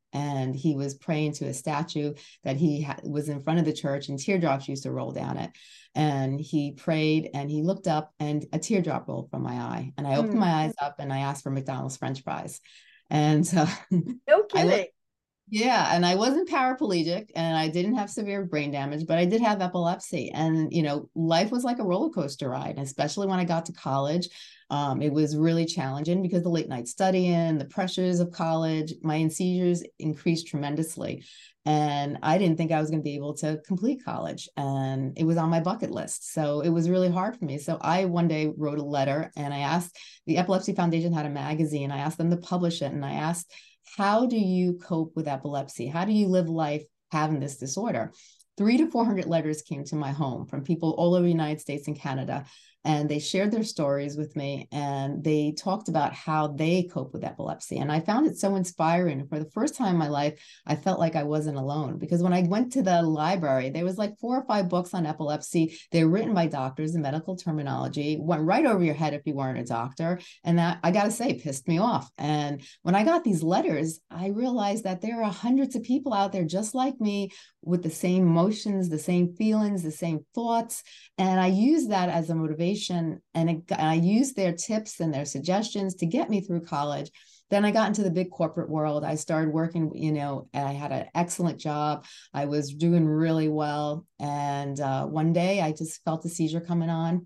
and he was praying to a statue that he ha- was in front of the church, and teardrops used to roll down it. And he prayed and he looked up and a teardrop rolled from my eye. And I opened Mm. my eyes up and I asked for McDonald's French fries. And uh, No I kidding. looked, yeah, and I wasn't paraplegic and I didn't have severe brain damage, but I did have epilepsy. And, you know, life was like a roller coaster ride, especially when I got to college. Um, it was really challenging because the late night studying, the pressures of college, my seizures increased tremendously. And I didn't think I was going to be able to complete college. And it was on my bucket list. So it was really hard for me. So I one day wrote a letter and I asked, the Epilepsy Foundation had a magazine. I asked them to publish it. And I asked, how do you cope with epilepsy? How do you live life having this disorder? Three to four hundred letters came to my home from people all over the United States and Canada. And they shared their stories with me and they talked about how they cope with epilepsy. And I found it so inspiring. For the first time in my life, I felt like I wasn't alone, because when I went to the library, there was like four or five books on epilepsy. They were written by doctors in medical terminology, went right over your head if you weren't a doctor. And that, I got to say, pissed me off. And when I got these letters, I realized that there are hundreds of people out there just like me with the same emotions, the same feelings, the same thoughts. And I used that as a motivation. And, it, and I used their tips and their suggestions to get me through college. Then I got into the big corporate world. I started working, you know, and I had an excellent job. I was doing really well. And uh, one day I just felt a seizure coming on.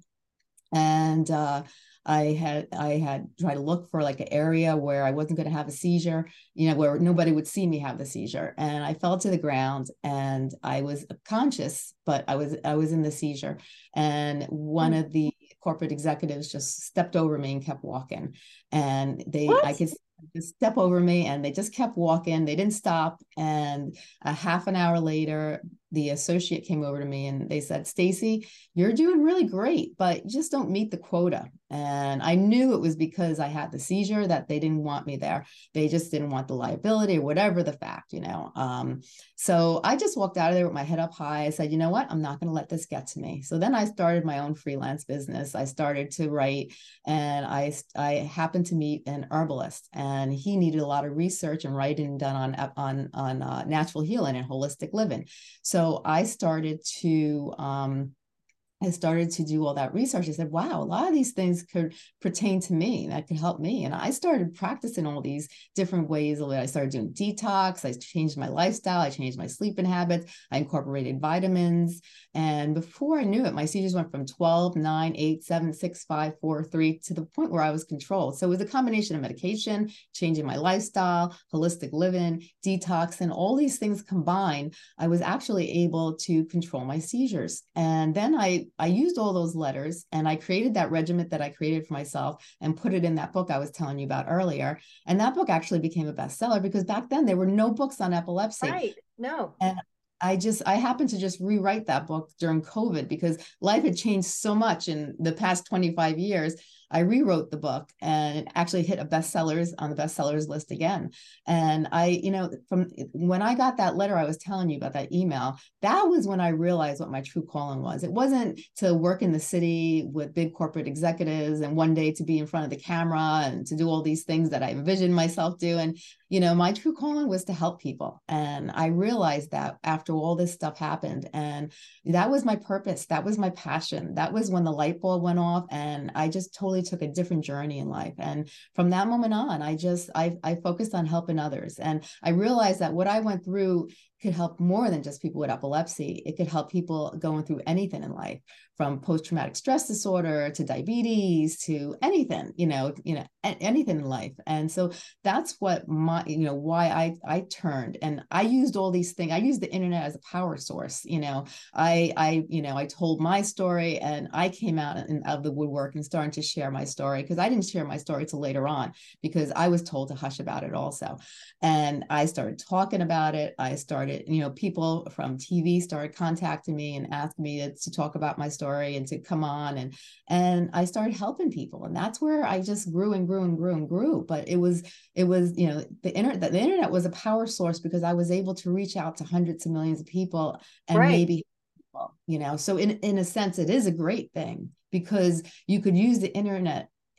And uh, I had I had tried to look for like an area where I wasn't going to have a seizure, you know, where nobody would see me have the seizure. And I fell to the ground and I was conscious, but I was I was in the seizure. And one of the corporate executives just stepped over me and kept walking. And they What? I could just step over me and they just kept walking. They didn't stop. And a half an hour later, the associate came over to me and they said, Stacy, you're doing really great, but you just don't meet the quota. And I knew it was because I had the seizure that they didn't want me there. They just didn't want the liability or whatever the fact, you know. Um, so I just walked out of there with my head up high. I said, you know what? I'm not going to let this get to me. So then I started my own freelance business. I started to write, and I, I happened to meet an herbalist, and he needed a lot of research and writing done on, on, on uh, natural healing and holistic living. So I started to, um, I started to do all that research. I said, wow, a lot of these things could pertain to me, that could help me. And I started practicing all these different ways. I started doing detox. I changed my lifestyle. I changed my sleeping habits. I incorporated vitamins. And before I knew it, my seizures went from twelve, nine, eight, seven, six, five, four, three to the point where I was controlled. So it was a combination of medication, changing my lifestyle, holistic living, detox, and all these things combined. I was actually able to control my seizures. And then I I used all those letters and I created that regiment that I created for myself and put it in that book I was telling you about earlier. And that book actually became a bestseller because back then there were no books on epilepsy. Right. No. And I just, I happened to just rewrite that book during COVID because life had changed so much in the past twenty-five years. I rewrote the book and it actually hit a bestsellers on the bestsellers list again. And I, you know, from when I got that letter, I was telling you about that email, that was when I realized what my true calling was. It wasn't to work in the city with big corporate executives and one day to be in front of the camera and to do all these things that I envisioned myself doing. You know, my true calling was to help people. And I realized that after all this stuff happened, and that was my purpose. That was my passion. That was when the light bulb went off and I just totally took a different journey in life. And from that moment on, I just, I, I focused on helping others. And I realized that what I went through could help more than just people with epilepsy. It could help people going through anything in life, from post-traumatic stress disorder to diabetes to anything, you know, you know, anything in life. And so that's what my, you know, why I, I turned and I used all these things. I used the internet as a power source. You know, I, I, you know, I told my story and I came out in, of the woodwork and started to share my story, because I didn't share my story till later on because I was told to hush about it also. And I started talking about it. I started, you know, people from T V started contacting me and asking me to, to talk about my story and to come on. And, and I started helping people. And that's where I just grew and grew and grew and grew. But it was, it was, you know, the internet, the internet was a power source because I was able to reach out to hundreds of millions of people and Right. maybe, you know, so in, in a sense, it is a great thing because you could use the internet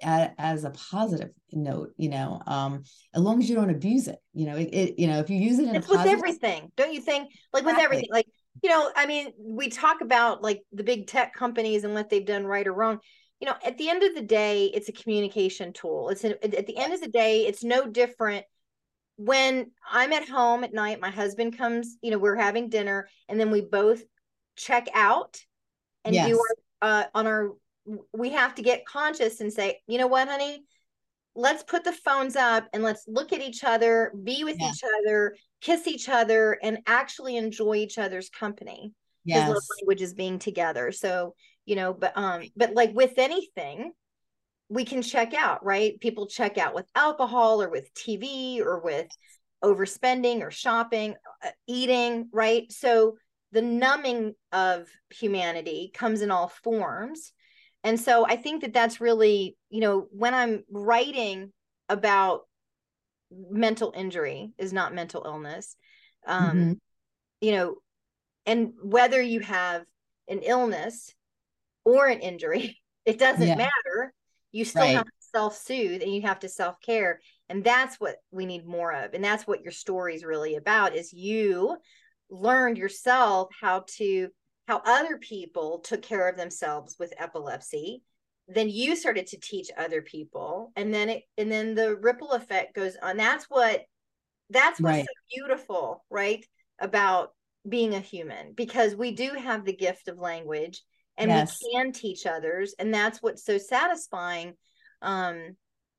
a, as a positive note, you know, um, as long as you don't abuse it, you know, it, it you know, if you use it in It's a with positive, everything, don't you think? Like with exactly. everything, like, you know, I mean, we talk about like the big tech companies and what they've done right or wrong. You know, at the end of the day, it's a communication tool. It's a, at the end of the day, it's no different when I'm at home at night. My husband comes, you know, we're having dinner, and then we both check out and do Yes. our uh on our we have to get conscious and say, you know what, honey, let's put the phones up and let's look at each other, be with Yeah. each other, kiss each other, and actually enjoy each other's company. His love Yes. language is being together. So, you know, but um, but like with anything, we can check out, right? People check out with alcohol or with T V or with overspending or shopping, uh, eating, right? So the numbing of humanity comes in all forms. And so I think that that's really, you know, when I'm writing about mental injury is not mental illness, um, Mm-hmm. you know, and whether you have an illness or an injury, it doesn't Yeah. matter. You still Right. have to self-soothe and you have to self-care. And that's what we need more of. And that's what your story is really about, is you learned yourself how to, how other people took care of themselves with epilepsy. Then you started to teach other people. And then it, and then the ripple effect goes on. That's what, that's what's Right. so beautiful, right? About being a human, because we do have the gift of language and Yes. we can teach others. And that's what's so satisfying, um,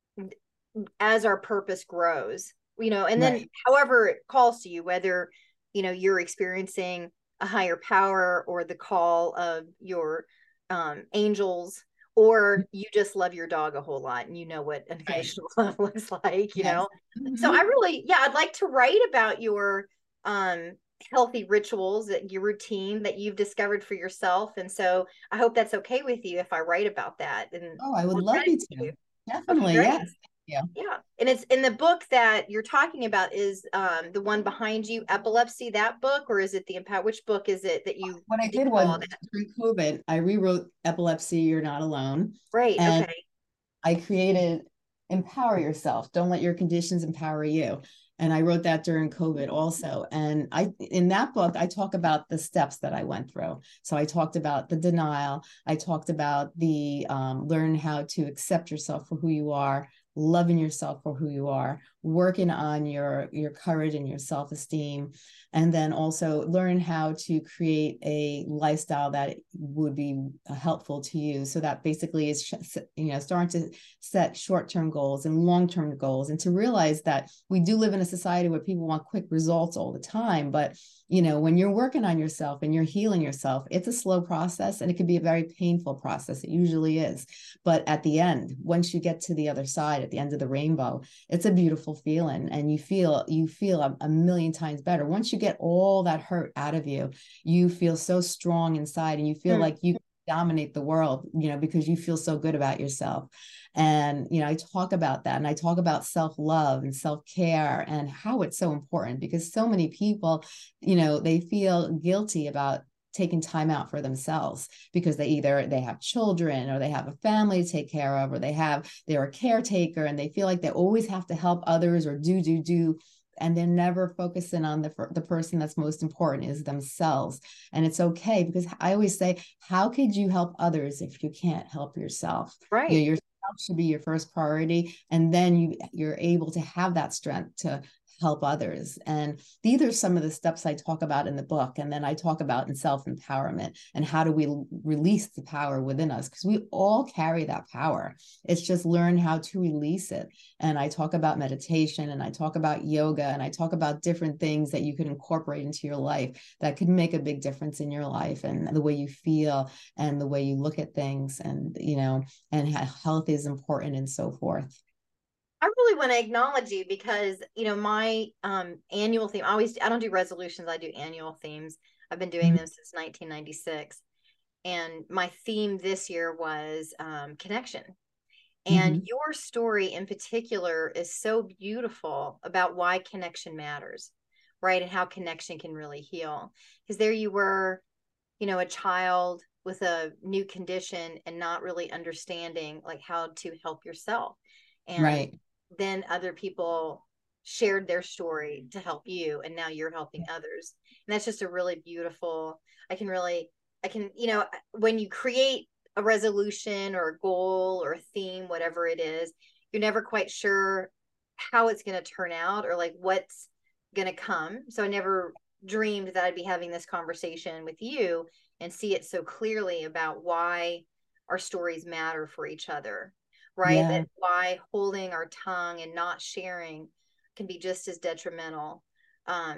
as our purpose grows, you know, and then Right. however it calls to you, whether, you know, you're experiencing a higher power or the call of your um, angels, or you just love your dog a whole lot and you know what unconditional right. love looks like, you Yes. know. Mm-hmm. So I really, yeah, I'd like to write about your um healthy rituals, that your routine that you've discovered for yourself. And so I hope that's okay with you if I write about that. And Oh, I would we'll love you to. to. Okay, Definitely. great. Yes. Yeah. Yeah. And it's in the book that you're talking about is um the one behind you, Epilepsy, that book, or is it the Empower? Which book is it that you What I did did was all that? during COVID, I rewrote Epilepsy, You're Not Alone. Right. And Okay. I created Empower Yourself. Don't let your conditions empower you. And I wrote that during COVID also. And I, in that book, I talk about the steps that I went through. So I talked about the denial. I talked about the um, learn how to accept yourself for who you are, loving yourself for who you are, working on your, your courage and your self-esteem, and then also learn how to create a lifestyle that would be helpful to you. So that basically is, you know, starting to set short-term goals and long-term goals, and to realize that we do live in a society where people want quick results all the time. But, you know, when you're working on yourself and you're healing yourself, it's a slow process, and it can be a very painful process. It usually is. But at the end, once you get to the other side, at the end of the rainbow, it's a beautiful feeling, and you feel you feel a, a million times better. Once you get all that hurt out of you, you feel so strong inside, and you feel mm. like you dominate the world, you know, because you feel so good about yourself. And, you know, I talk about that, and I talk about self-love and self-care and how it's so important, because so many people, you know, they feel guilty about taking time out for themselves because they either they have children or they have a family to take care of, or they have they're a caretaker and they feel like they always have to help others or do do do and they're never focusing on the the person that's most important is themselves. And it's okay, because I always say, how could you help others if you can't help yourself? Right. You know, yourself should be your first priority, and then you you're able to have that strength to help others. And these are some of the steps I talk about in the book. And then I talk about in self-empowerment and how do we release the power within us, because we all carry that power. It's just learn how to release it. And I talk about meditation, and I talk about yoga, and I talk about different things that you can incorporate into your life that could make a big difference in your life and the way you feel and the way you look at things, and, you know, and how health is important and so forth. I really want to acknowledge you because, you know, my um, annual theme, I always, I don't do resolutions. I do annual themes. I've been doing mm-hmm. them since nineteen ninety-six. And my theme this year was um, connection. And mm-hmm. your story in particular is so beautiful about why connection matters, right? And how connection can really heal. Because there you were, you know, a child with a new condition and not really understanding like how to help yourself. And Right. then other people shared their story to help you, and now you're helping others. And that's just a really beautiful, I can really, I can, you know, when you create a resolution or a goal or a theme, whatever it is, you're never quite sure how it's going to turn out or like what's going to come. So I never dreamed that I'd be having this conversation with you and see it so clearly about why our stories matter for each other, right? Yeah. That why holding our tongue and not sharing can be just as detrimental, um,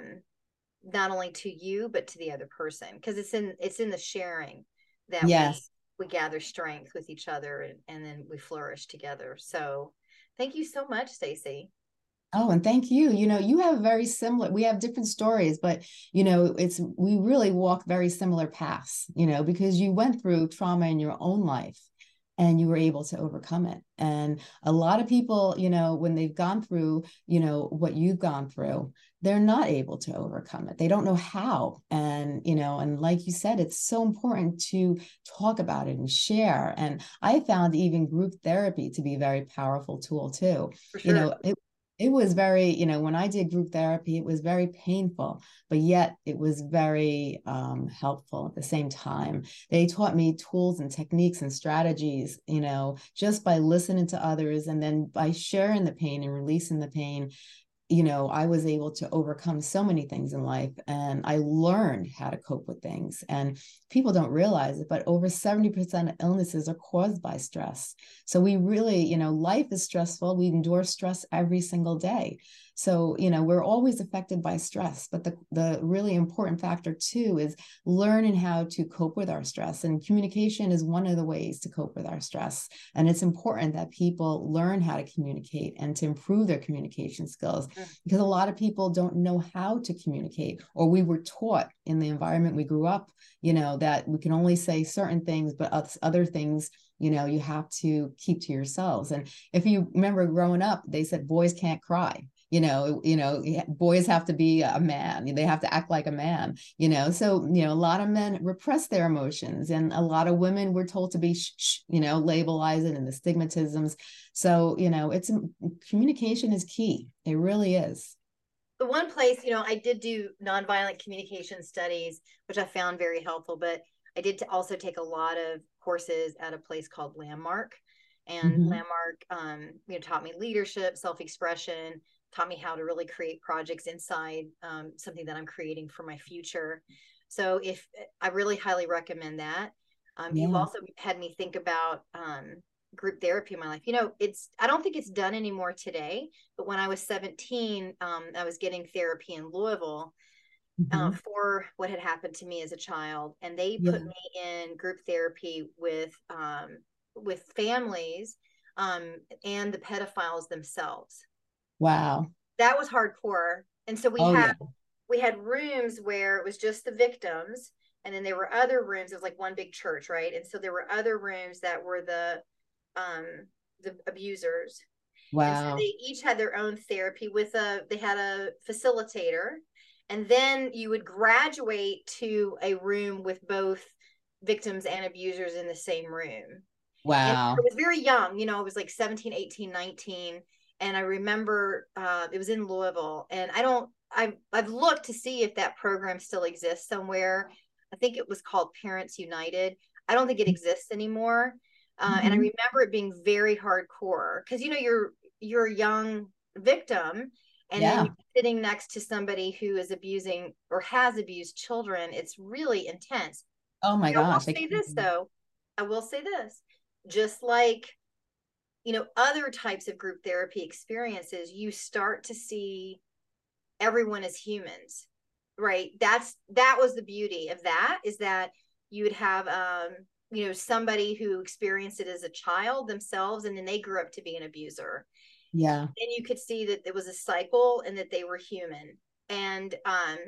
not only to you, but to the other person. Because it's in it's in the sharing that Yes. we we gather strength with each other, and, and then we flourish together. So thank you so much, Stacey. Oh, and thank you. You know, you have very similar, we have different stories, but, you know, it's, we really walk very similar paths, you know, because you went through trauma in your own life and you were able to overcome it. And a lot of people, you know, when they've gone through, you know, what you've gone through, they're not able to overcome it. They don't know how. And, you know, and like you said, it's so important to talk about it and share. And I found even group therapy to be a very powerful tool too. For sure. You know, it, it was very, you know, when I did group therapy, it was very painful, but yet it was very um, helpful at the same time. They taught me tools and techniques and strategies, you know, just by listening to others and then by sharing the pain and releasing the pain. You know, I was able to overcome so many things in life, and I learned how to cope with things. And people don't realize it, but over seventy percent of illnesses are caused by stress. So we really, you know, life is stressful. We endure stress every single day. So, you know, we're always affected by stress, but the, the really important factor too is learning how to cope with our stress. And communication is one of the ways to cope with our stress. And it's important that people learn how to communicate and to improve their communication skills, because a lot of people don't know how to communicate, or we were taught in the environment we grew up, you know, that we can only say certain things, but other things, you know, you have to keep to yourselves. And if you remember growing up, they said boys can't cry. You know, you know, boys have to be a man. They have to act like a man, you know. So, you know, a lot of men repress their emotions, and a lot of women were told to be, shh, shh, you know, labelize it, and the stigmatisms. So, you know, it's communication is key. It really is. The one place, you know, I did do nonviolent communication studies, which I found very helpful, but I did also take a lot of courses at a place called Landmark. And mm-hmm. Landmark, um, you know, taught me leadership, self-expression, taught me how to really create projects inside um, something that I'm creating for my future. So if I really highly recommend that. Um, yeah. You've also had me think about um, group therapy in my life. You know, it's, I don't think it's done anymore today, but when I was seventeen, um, I was getting therapy in Louisville mm-hmm. uh, for what had happened to me as a child. And they yeah. put me in group therapy with, um, with families um, and the pedophiles themselves. Wow. That was hardcore. And so we oh, had yeah. we had rooms where it was just the victims, and then there were other rooms. It was like one big church, right? And so there were other rooms that were the um the abusers. Wow. And so they each had their own therapy with a they had a facilitator. And then you would graduate to a room with both victims and abusers in the same room. Wow. And I was very young, you know, it was like seventeen, eighteen, nineteen. And I remember uh, it was in Louisville, and I don't, I've, I've looked to see if that program still exists somewhere. I think it was called Parents United. I don't think it exists anymore. Uh, mm-hmm. And I remember it being very hardcore because, you know, you're, you're a young victim, and yeah. then you're sitting next to somebody who is abusing or has abused children. It's really intense. Oh my gosh. I will say this though. I will say this, just like, you know, other types of group therapy experiences, you start to see everyone as humans, right? That's, that was the beauty of that, is that you would have, um, you know, somebody who experienced it as a child themselves, and then they grew up to be an abuser. Yeah. And you could see that it was a cycle and that they were human. And um,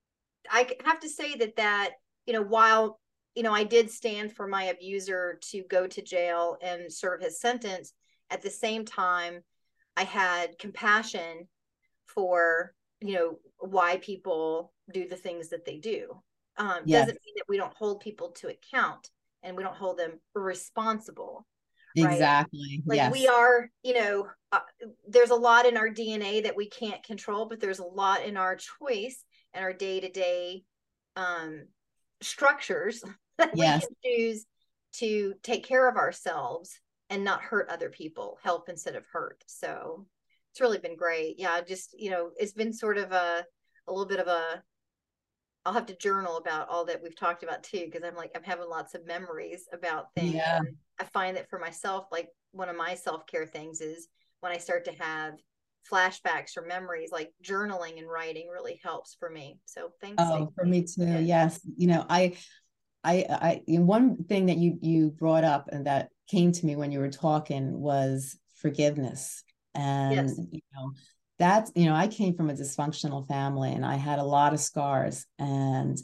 I have to say that that, you know, while, you know, I did stand for my abuser to go to jail and serve his sentence, at the same time, I had compassion for, you know, why people do the things that they do. Um, yeah. Doesn't mean that we don't hold people to account and we don't hold them responsible. Exactly. Right? Like yes. we are, you know, uh, there's a lot in our D N A that we can't control, but there's a lot in our choice and our day-to-day um, structures that yes. we can choose to take care of ourselves and not hurt other people, help instead of hurt. So it's really been great. Yeah, just, you know, it's been sort of a, a little bit of a, I'll have to journal about all that we've talked about too, because I'm like, I'm having lots of memories about things. Yeah. And I find that for myself, like one of my self-care things is when I start to have flashbacks or memories, like journaling and writing really helps for me. So thanks. Oh, for me too. Yeah. Yes. You know, I, I, I, you know, one thing that you, you brought up and that came to me when you were talking was forgiveness. And, yes. you know, that's, you know, I came from a dysfunctional family and I had a lot of scars. And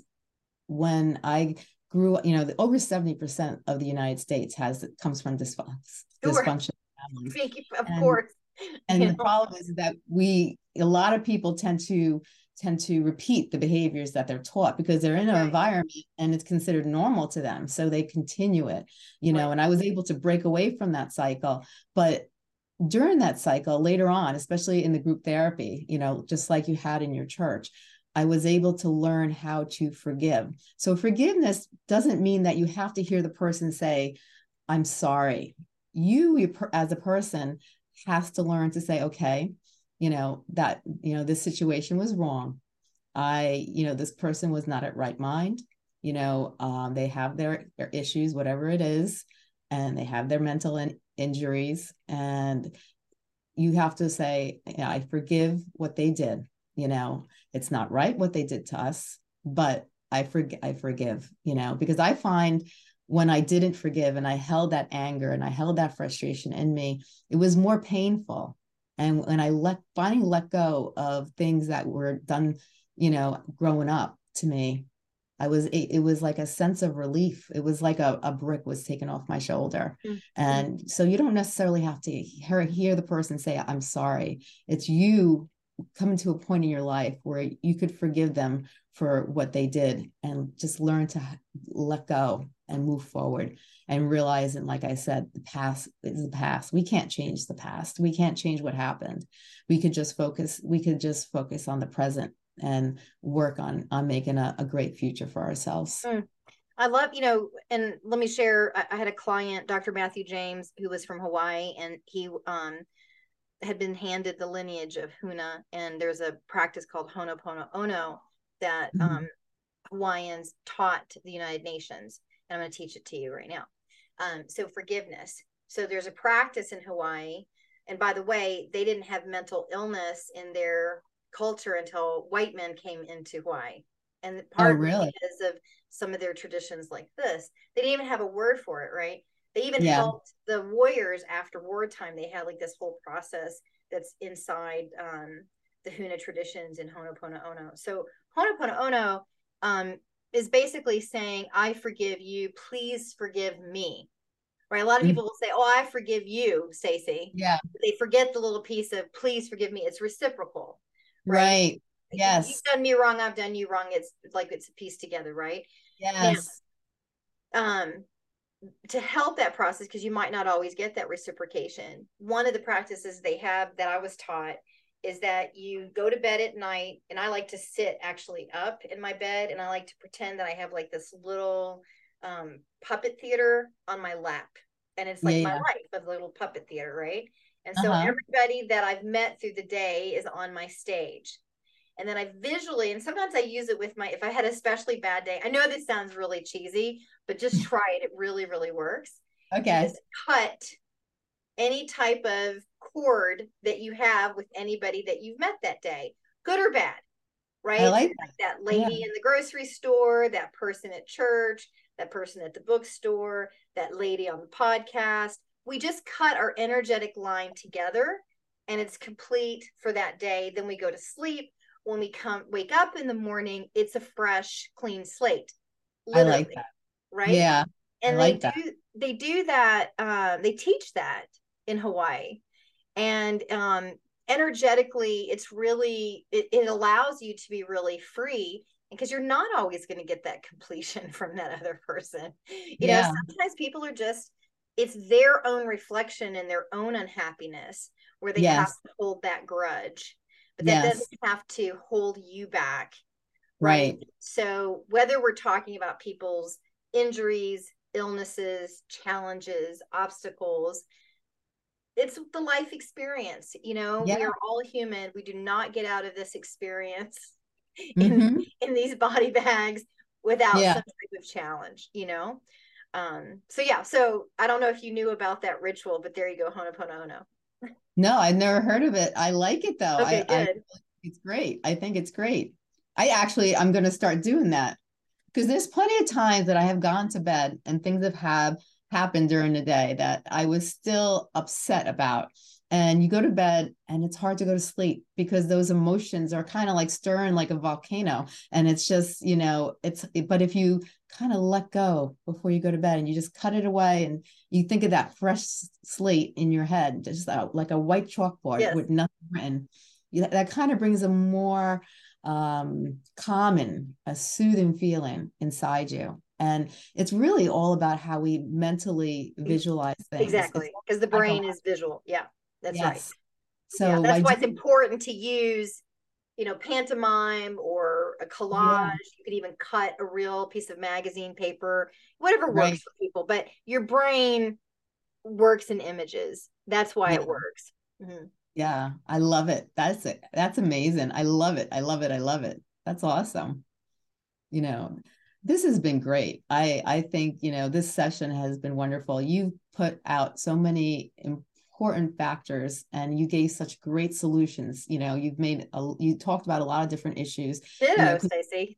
when I grew up, you know, over seventy percent of the United States has, comes from dysfun- sure. dysfunctional families. Thank you, of and, course. And you the know? problem is that we, a lot of people tend to, tend to repeat the behaviors that they're taught because they're in an right. environment and it's considered normal to them. So they continue it, you know, right. and I was able to break away from that cycle. But during that cycle, later on, especially in the group therapy, you know, just like you had in your church, I was able to learn how to forgive. So forgiveness doesn't mean that you have to hear the person say, I'm sorry. You, as a person, has to learn to say, okay, you know, that, you know, this situation was wrong. I, you know, this person was not at right mind. You know, um, they have their, their issues, whatever it is, and they have their mental in- injuries. And you have to say, yeah, I forgive what they did. You know, it's not right what they did to us, but I forg- I forgive, you know, because I find when I didn't forgive and I held that anger and I held that frustration in me, it was more painful. And when I let finally let go of things that were done, you know, growing up to me, I was, it, it was like a sense of relief. It was like a, a brick was taken off my shoulder. Mm-hmm. And so you don't necessarily have to hear, hear the person say, I'm sorry. It's you coming to a point in your life where you could forgive them for what they did and just learn to let go and move forward and realize, and like I said, the past is the past. We can't change the past. We can't change what happened. We could just focus, we could just focus on the present and work on, on making a, a great future for ourselves. Mm. I love, you know, and let me share, I, I had a client, Doctor Matthew James, who was from Hawaii, and he um, had been handed the lineage of Huna, and there's a practice called Ho'oponopono that mm-hmm. um, Hawaiians taught the United Nations, and I'm going to teach it to you right now. Um, so forgiveness. So there's a practice in Hawaii, and by the way, they didn't have mental illness in their culture until white men came into Hawaii, and part oh, really? because of some of their traditions like this, they didn't even have a word for it, right? They even yeah. helped the warriors after wartime. They had like this whole process that's inside um, the Huna traditions in Ho'oponopono. So Ho'oponopono um, is basically saying, I forgive you, please forgive me. Right? A lot of people will say, oh, I forgive you, Stacey. Yeah. They forget the little piece of please forgive me. It's reciprocal. Right. Right. Yes. You've done me wrong. I've done you wrong. It's like it's a piece together. Right. Yes. Now, um, to help that process, because you might not always get that reciprocation. One of the practices they have that I was taught is that you go to bed at night, and I like to sit actually up in my bed, and I like to pretend that I have like this little um, puppet theater on my lap. And it's like yeah, my yeah. life of little puppet theater, right? And so uh-huh. everybody that I've met through the day is on my stage. And then I visually, and sometimes I use it with my, if I had a especially bad day, I know this sounds really cheesy, but just try it. It really, really works. Okay. Just cut any type of cord that you have with anybody that you've met that day, good or bad, right? I like that. That lady yeah. in the grocery store, that person at church, that person at the bookstore, that lady on the podcast. We just cut our energetic line together, and it's complete for that day. Then we go to sleep. When we come wake up in the morning, it's a fresh, clean slate. Literally, I like that. Right? Yeah. And I like they that. do they do that, uh, they teach that in Hawaii. And um energetically, it's really it, it allows you to be really free because you're not always going to get that completion from that other person. You Yeah. know, sometimes people are just, it's their own reflection and their own unhappiness where they Yes. have to hold that grudge, but that Yes. doesn't have to hold you back. Right. Right. So whether we're talking about people's injuries, illnesses, challenges, obstacles, it's the life experience. You know, Yeah. we are all human. We do not get out of this experience in Mm-hmm. in these body bags without Yeah. some type of challenge, you know. Um so yeah, so I don't know if you knew about that ritual, but there you go, Ho'oponopono. No, I've never heard of it. I like it though. Okay, I, I good. it's great. I think it's great. I actually I'm going to start doing that, because there's plenty of times that I have gone to bed and things have have happened during the day that I was still upset about. And you go to bed and it's hard to go to sleep because those emotions are kind of like stirring like a volcano. And it's just, you know, it's, but if you kind of let go before you go to bed and you just cut it away and you think of that fresh slate in your head, just uh, like a white chalkboard Yes. with nothing written, you, that kind of brings a more um, common, a soothing feeling inside you. And it's really all about how we mentally visualize things. Exactly. Because the brain is visual. Yeah, that's yes. right. So yeah, that's I why do, it's important to use, you know, pantomime or a collage. Yeah. You could even cut a real piece of magazine paper, whatever works Right. for people. But your brain works in images. That's why Yeah. it works. Mhm. Yeah, I love it. That's it. That's amazing. I love it. I love it. I love it. That's awesome. You know, this has been great. I I think, you know, this session has been wonderful. You put out so many important factors and you gave such great solutions. You know, you've made a, you talked about a lot of different issues. Ditto, You know, Stacey.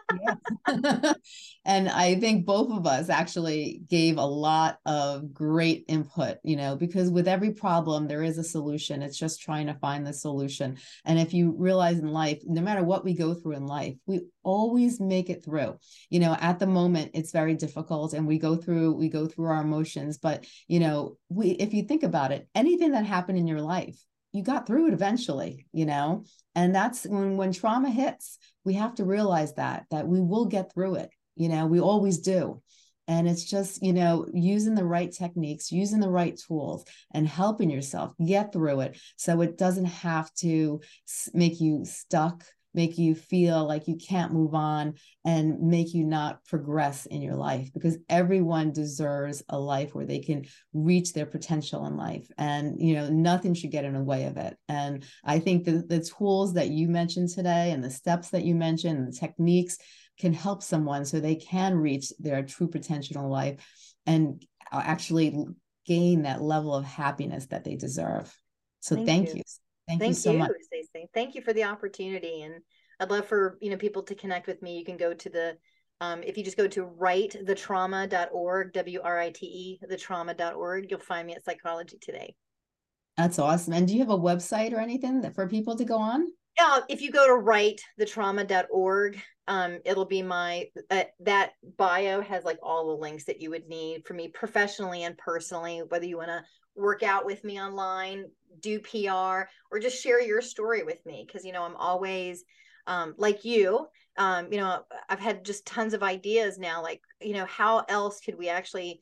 yeah. And I think both of us actually gave a lot of great input, you know, because with every problem, there is a solution. It's just trying to find the solution. And if you realize in life, no matter what we go through in life, we always make it through. You know, at the moment, it's very difficult and we go through, we go through our emotions. But, you know, we, if you think about it, anything that happened in your life, you got through it eventually, you know, and that's when, when trauma hits, we have to realize that, that we will get through it. You know, we always do. And it's just, you know, using the right techniques, using the right tools and helping yourself get through it. So it doesn't have to make you stuck, make you feel like you can't move on and make you not progress in your life, because everyone deserves a life where they can reach their potential in life. And, you know, nothing should get in the way of it. And I think the, the tools that you mentioned today and the steps that you mentioned and the techniques can help someone so they can reach their true potential in life and actually gain that level of happiness that they deserve. So thank, thank you. you. Thank, thank you so you, much. Stacey. Thank you for the opportunity. And I'd love for, you know, people to connect with me. You can go to the, um, if you just go to write the trauma dot org, W R I T E, the trauma dot org, you'll find me at Psychology Today. That's awesome. And do you have a website or anything that for people to go on? Yeah, if you go to write the trauma dot org, um, it'll be my, uh, that bio has like all the links that you would need for me professionally and personally, whether you want to work out with me online, do P R, or just share your story with me. Because, you know, I'm always, um, like you, um, you know, I've had just tons of ideas now, like, you know, how else could we actually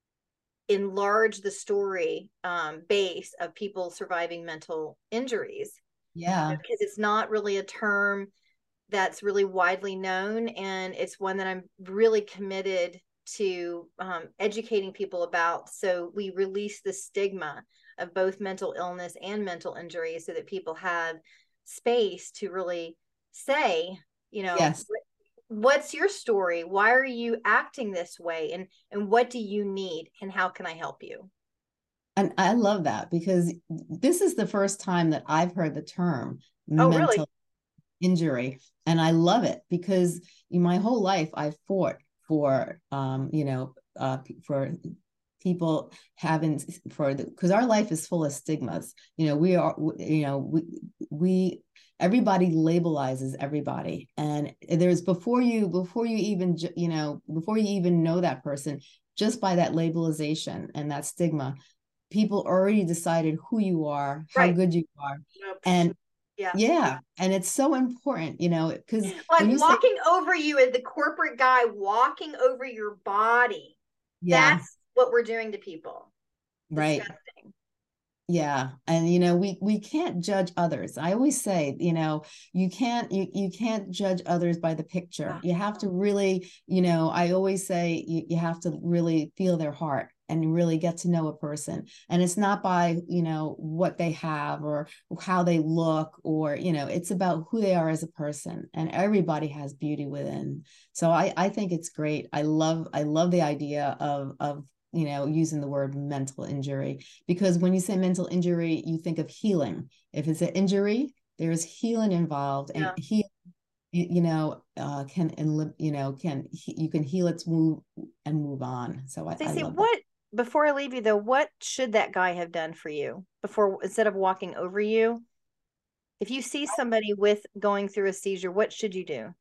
enlarge the story um, base of people surviving mental injuries? Yeah. Because it's not really a term that's really widely known. And it's one that I'm really committed to um, educating people about. So we release the stigma of both mental illness and mental injury so that people have space to really say, you know, yes. what's your story? Why are you acting this way? And, and what do you need? And how can I help you? And I love that, because this is the first time that I've heard the term oh, mental really? injury. And I love it because in my whole life, I've fought for, um, you know, uh, for people having, for the, because our life is full of stigmas. You know, we are, you know, we, we, everybody labelizes everybody. And there's before you, before you even, you know, before you even know that person, just by that labelization and that stigma, people already decided who you are, how right. good you are. Nope. And Yeah. Yeah. And it's so important, you know, because Like when you walking say, over you as the corporate guy walking over your body. yeah, That's what we're doing to people. right. Disgusting. Yeah. And, you know, we, we can't judge others. I always say, you know, you can't, you, you can't judge others by the picture. You have to really, you know, I always say you, you have to really feel their heart and really get to know a person. And it's not by, you know, what they have or how they look, or, you know, it's about who they are as a person, and everybody has beauty within. So I, I think it's great. I love, I love the idea of, of, you know, using the word mental injury, because when you say mental injury, you think of healing. If it's an injury, there's healing involved, and Yeah. he, you know, uh, can, and you know, can, you can heal it, move and move on. So I, I Stacey, love that. what, before I leave you though, what should that guy have done for you before, instead of walking over you? If you see somebody with going through a seizure, what should you do?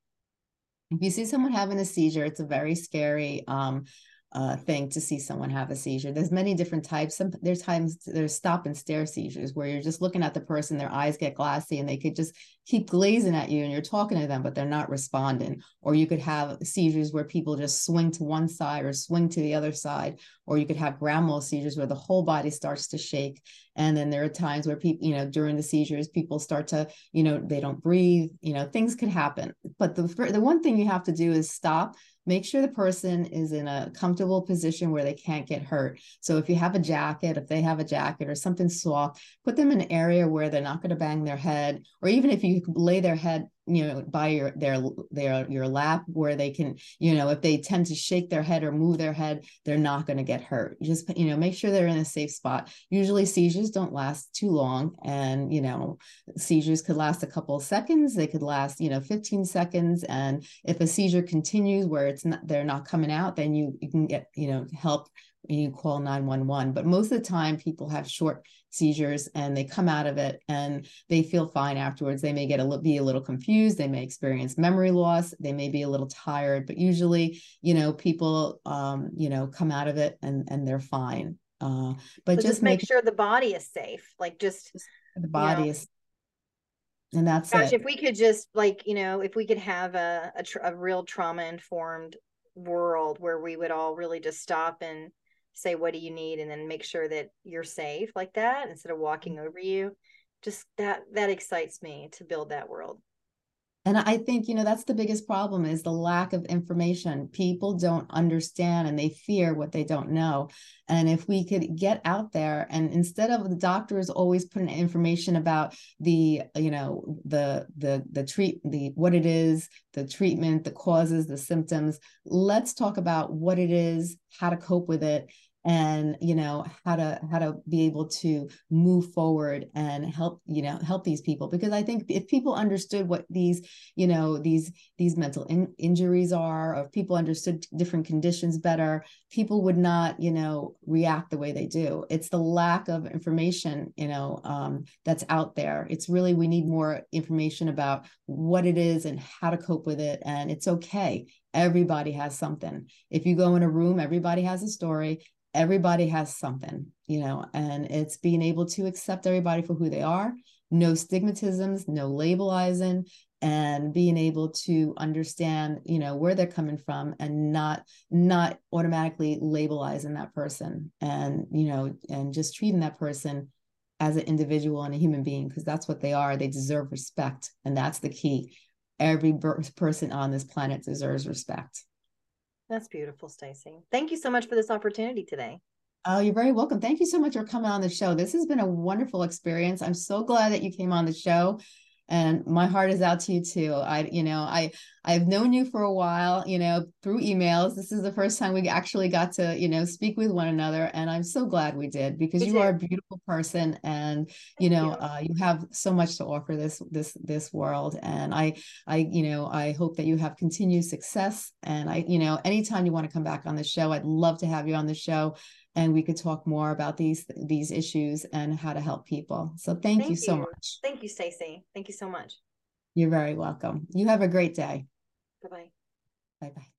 If you see someone having a seizure, it's a very scary um, uh, thing to see someone have a seizure. There's many different types. Some, there's times there's stop and stare seizures where you're just looking at the person, their eyes get glassy and they could just keep glazing at you and you're talking to them, but they're not responding. Or you could have seizures where people just swing to one side or swing to the other side. Or you could have grand mal seizures where the whole body starts to shake. And then there are times where people, you know, during the seizures, people start to, you know, they don't breathe, you know, things could happen. But the, the one thing you have to do is stop, make sure the person is in a comfortable position where they can't get hurt. So if you have a jacket, if they have a jacket or something soft, put them in an area where they're not going to bang their head, or even if you lay their head, you know, by your their their your lap where they can, you know, if they tend to shake their head or move their head, they're not going to get hurt. Just, you know, make sure they're in a safe spot. Usually seizures don't last too long, and, you know, seizures could last a couple of seconds, they could last, you know, fifteen seconds. And if a seizure continues where it's not, they're not coming out, then you, you can get, you know, help and you call nine one one. But most of the time people have short seizures and they come out of it and they feel fine afterwards. They may get a little, be a little confused. They may experience memory loss. They may be a little tired, but usually, you know, people, um, you know, come out of it and, and they're fine. Uh, but So just, just make make sure the body is safe. Like just, the body you know, is, and that's gosh, it. if we could just like, you know, if we could have a, a, tr- a real trauma informed world where we would all really just stop and say, what do you need? And then make sure that you're safe like that, instead of walking over you. Just that, that excites me to build that world. And I think, you know, that's the biggest problem, is the lack of information. People don't understand and they fear what they don't know. And if we could get out there, and instead of the doctors always putting information about the, you know, the, the, the treat, the, what it is, the treatment, the causes, the symptoms, let's talk about what it is, how to cope with it, and, you know, how to how to be able to move forward and help, you know, help these people. Because I think if people understood what these, you know, these these mental in- injuries are, or if people understood different conditions better, people would not, you know, react the way they do. It's the lack of information, you know, um, that's out there. It's really, we need more information about what it is and how to cope with it. And it's okay. Everybody has something. If you go in a room, everybody has a story. Everybody has something, you know, and it's being able to accept everybody for who they are, no stigmatisms, no labelizing, and being able to understand, you know, where they're coming from, and not not automatically labelizing that person, and, you know, and just treating that person as an individual and a human being, because that's what they are. They deserve respect, and that's the key. Every person on this planet deserves respect. That's beautiful, Stacey. Thank you so much for this opportunity today. Oh, you're very welcome. Thank you so much for coming on the show. This has been a wonderful experience. I'm so glad that you came on the show, and my heart is out to you too. I, you know, I, I've known you for a while, you know, through emails. This is the first time we actually got to, you know, speak with one another. And I'm so glad we did, because Me you too. are a beautiful person, and, you Thank know, you. uh, you have so much to offer this, this, this world. And I, I, you know, I hope that you have continued success. And I, you know, anytime you want to come back on the show, I'd love to have you on the show, and we could talk more about these, these issues and how to help people. So thank, Thank you so you. much. Thank you, Stacey. Thank you so much. You're very welcome. You have a great day. Bye-bye. Bye-bye.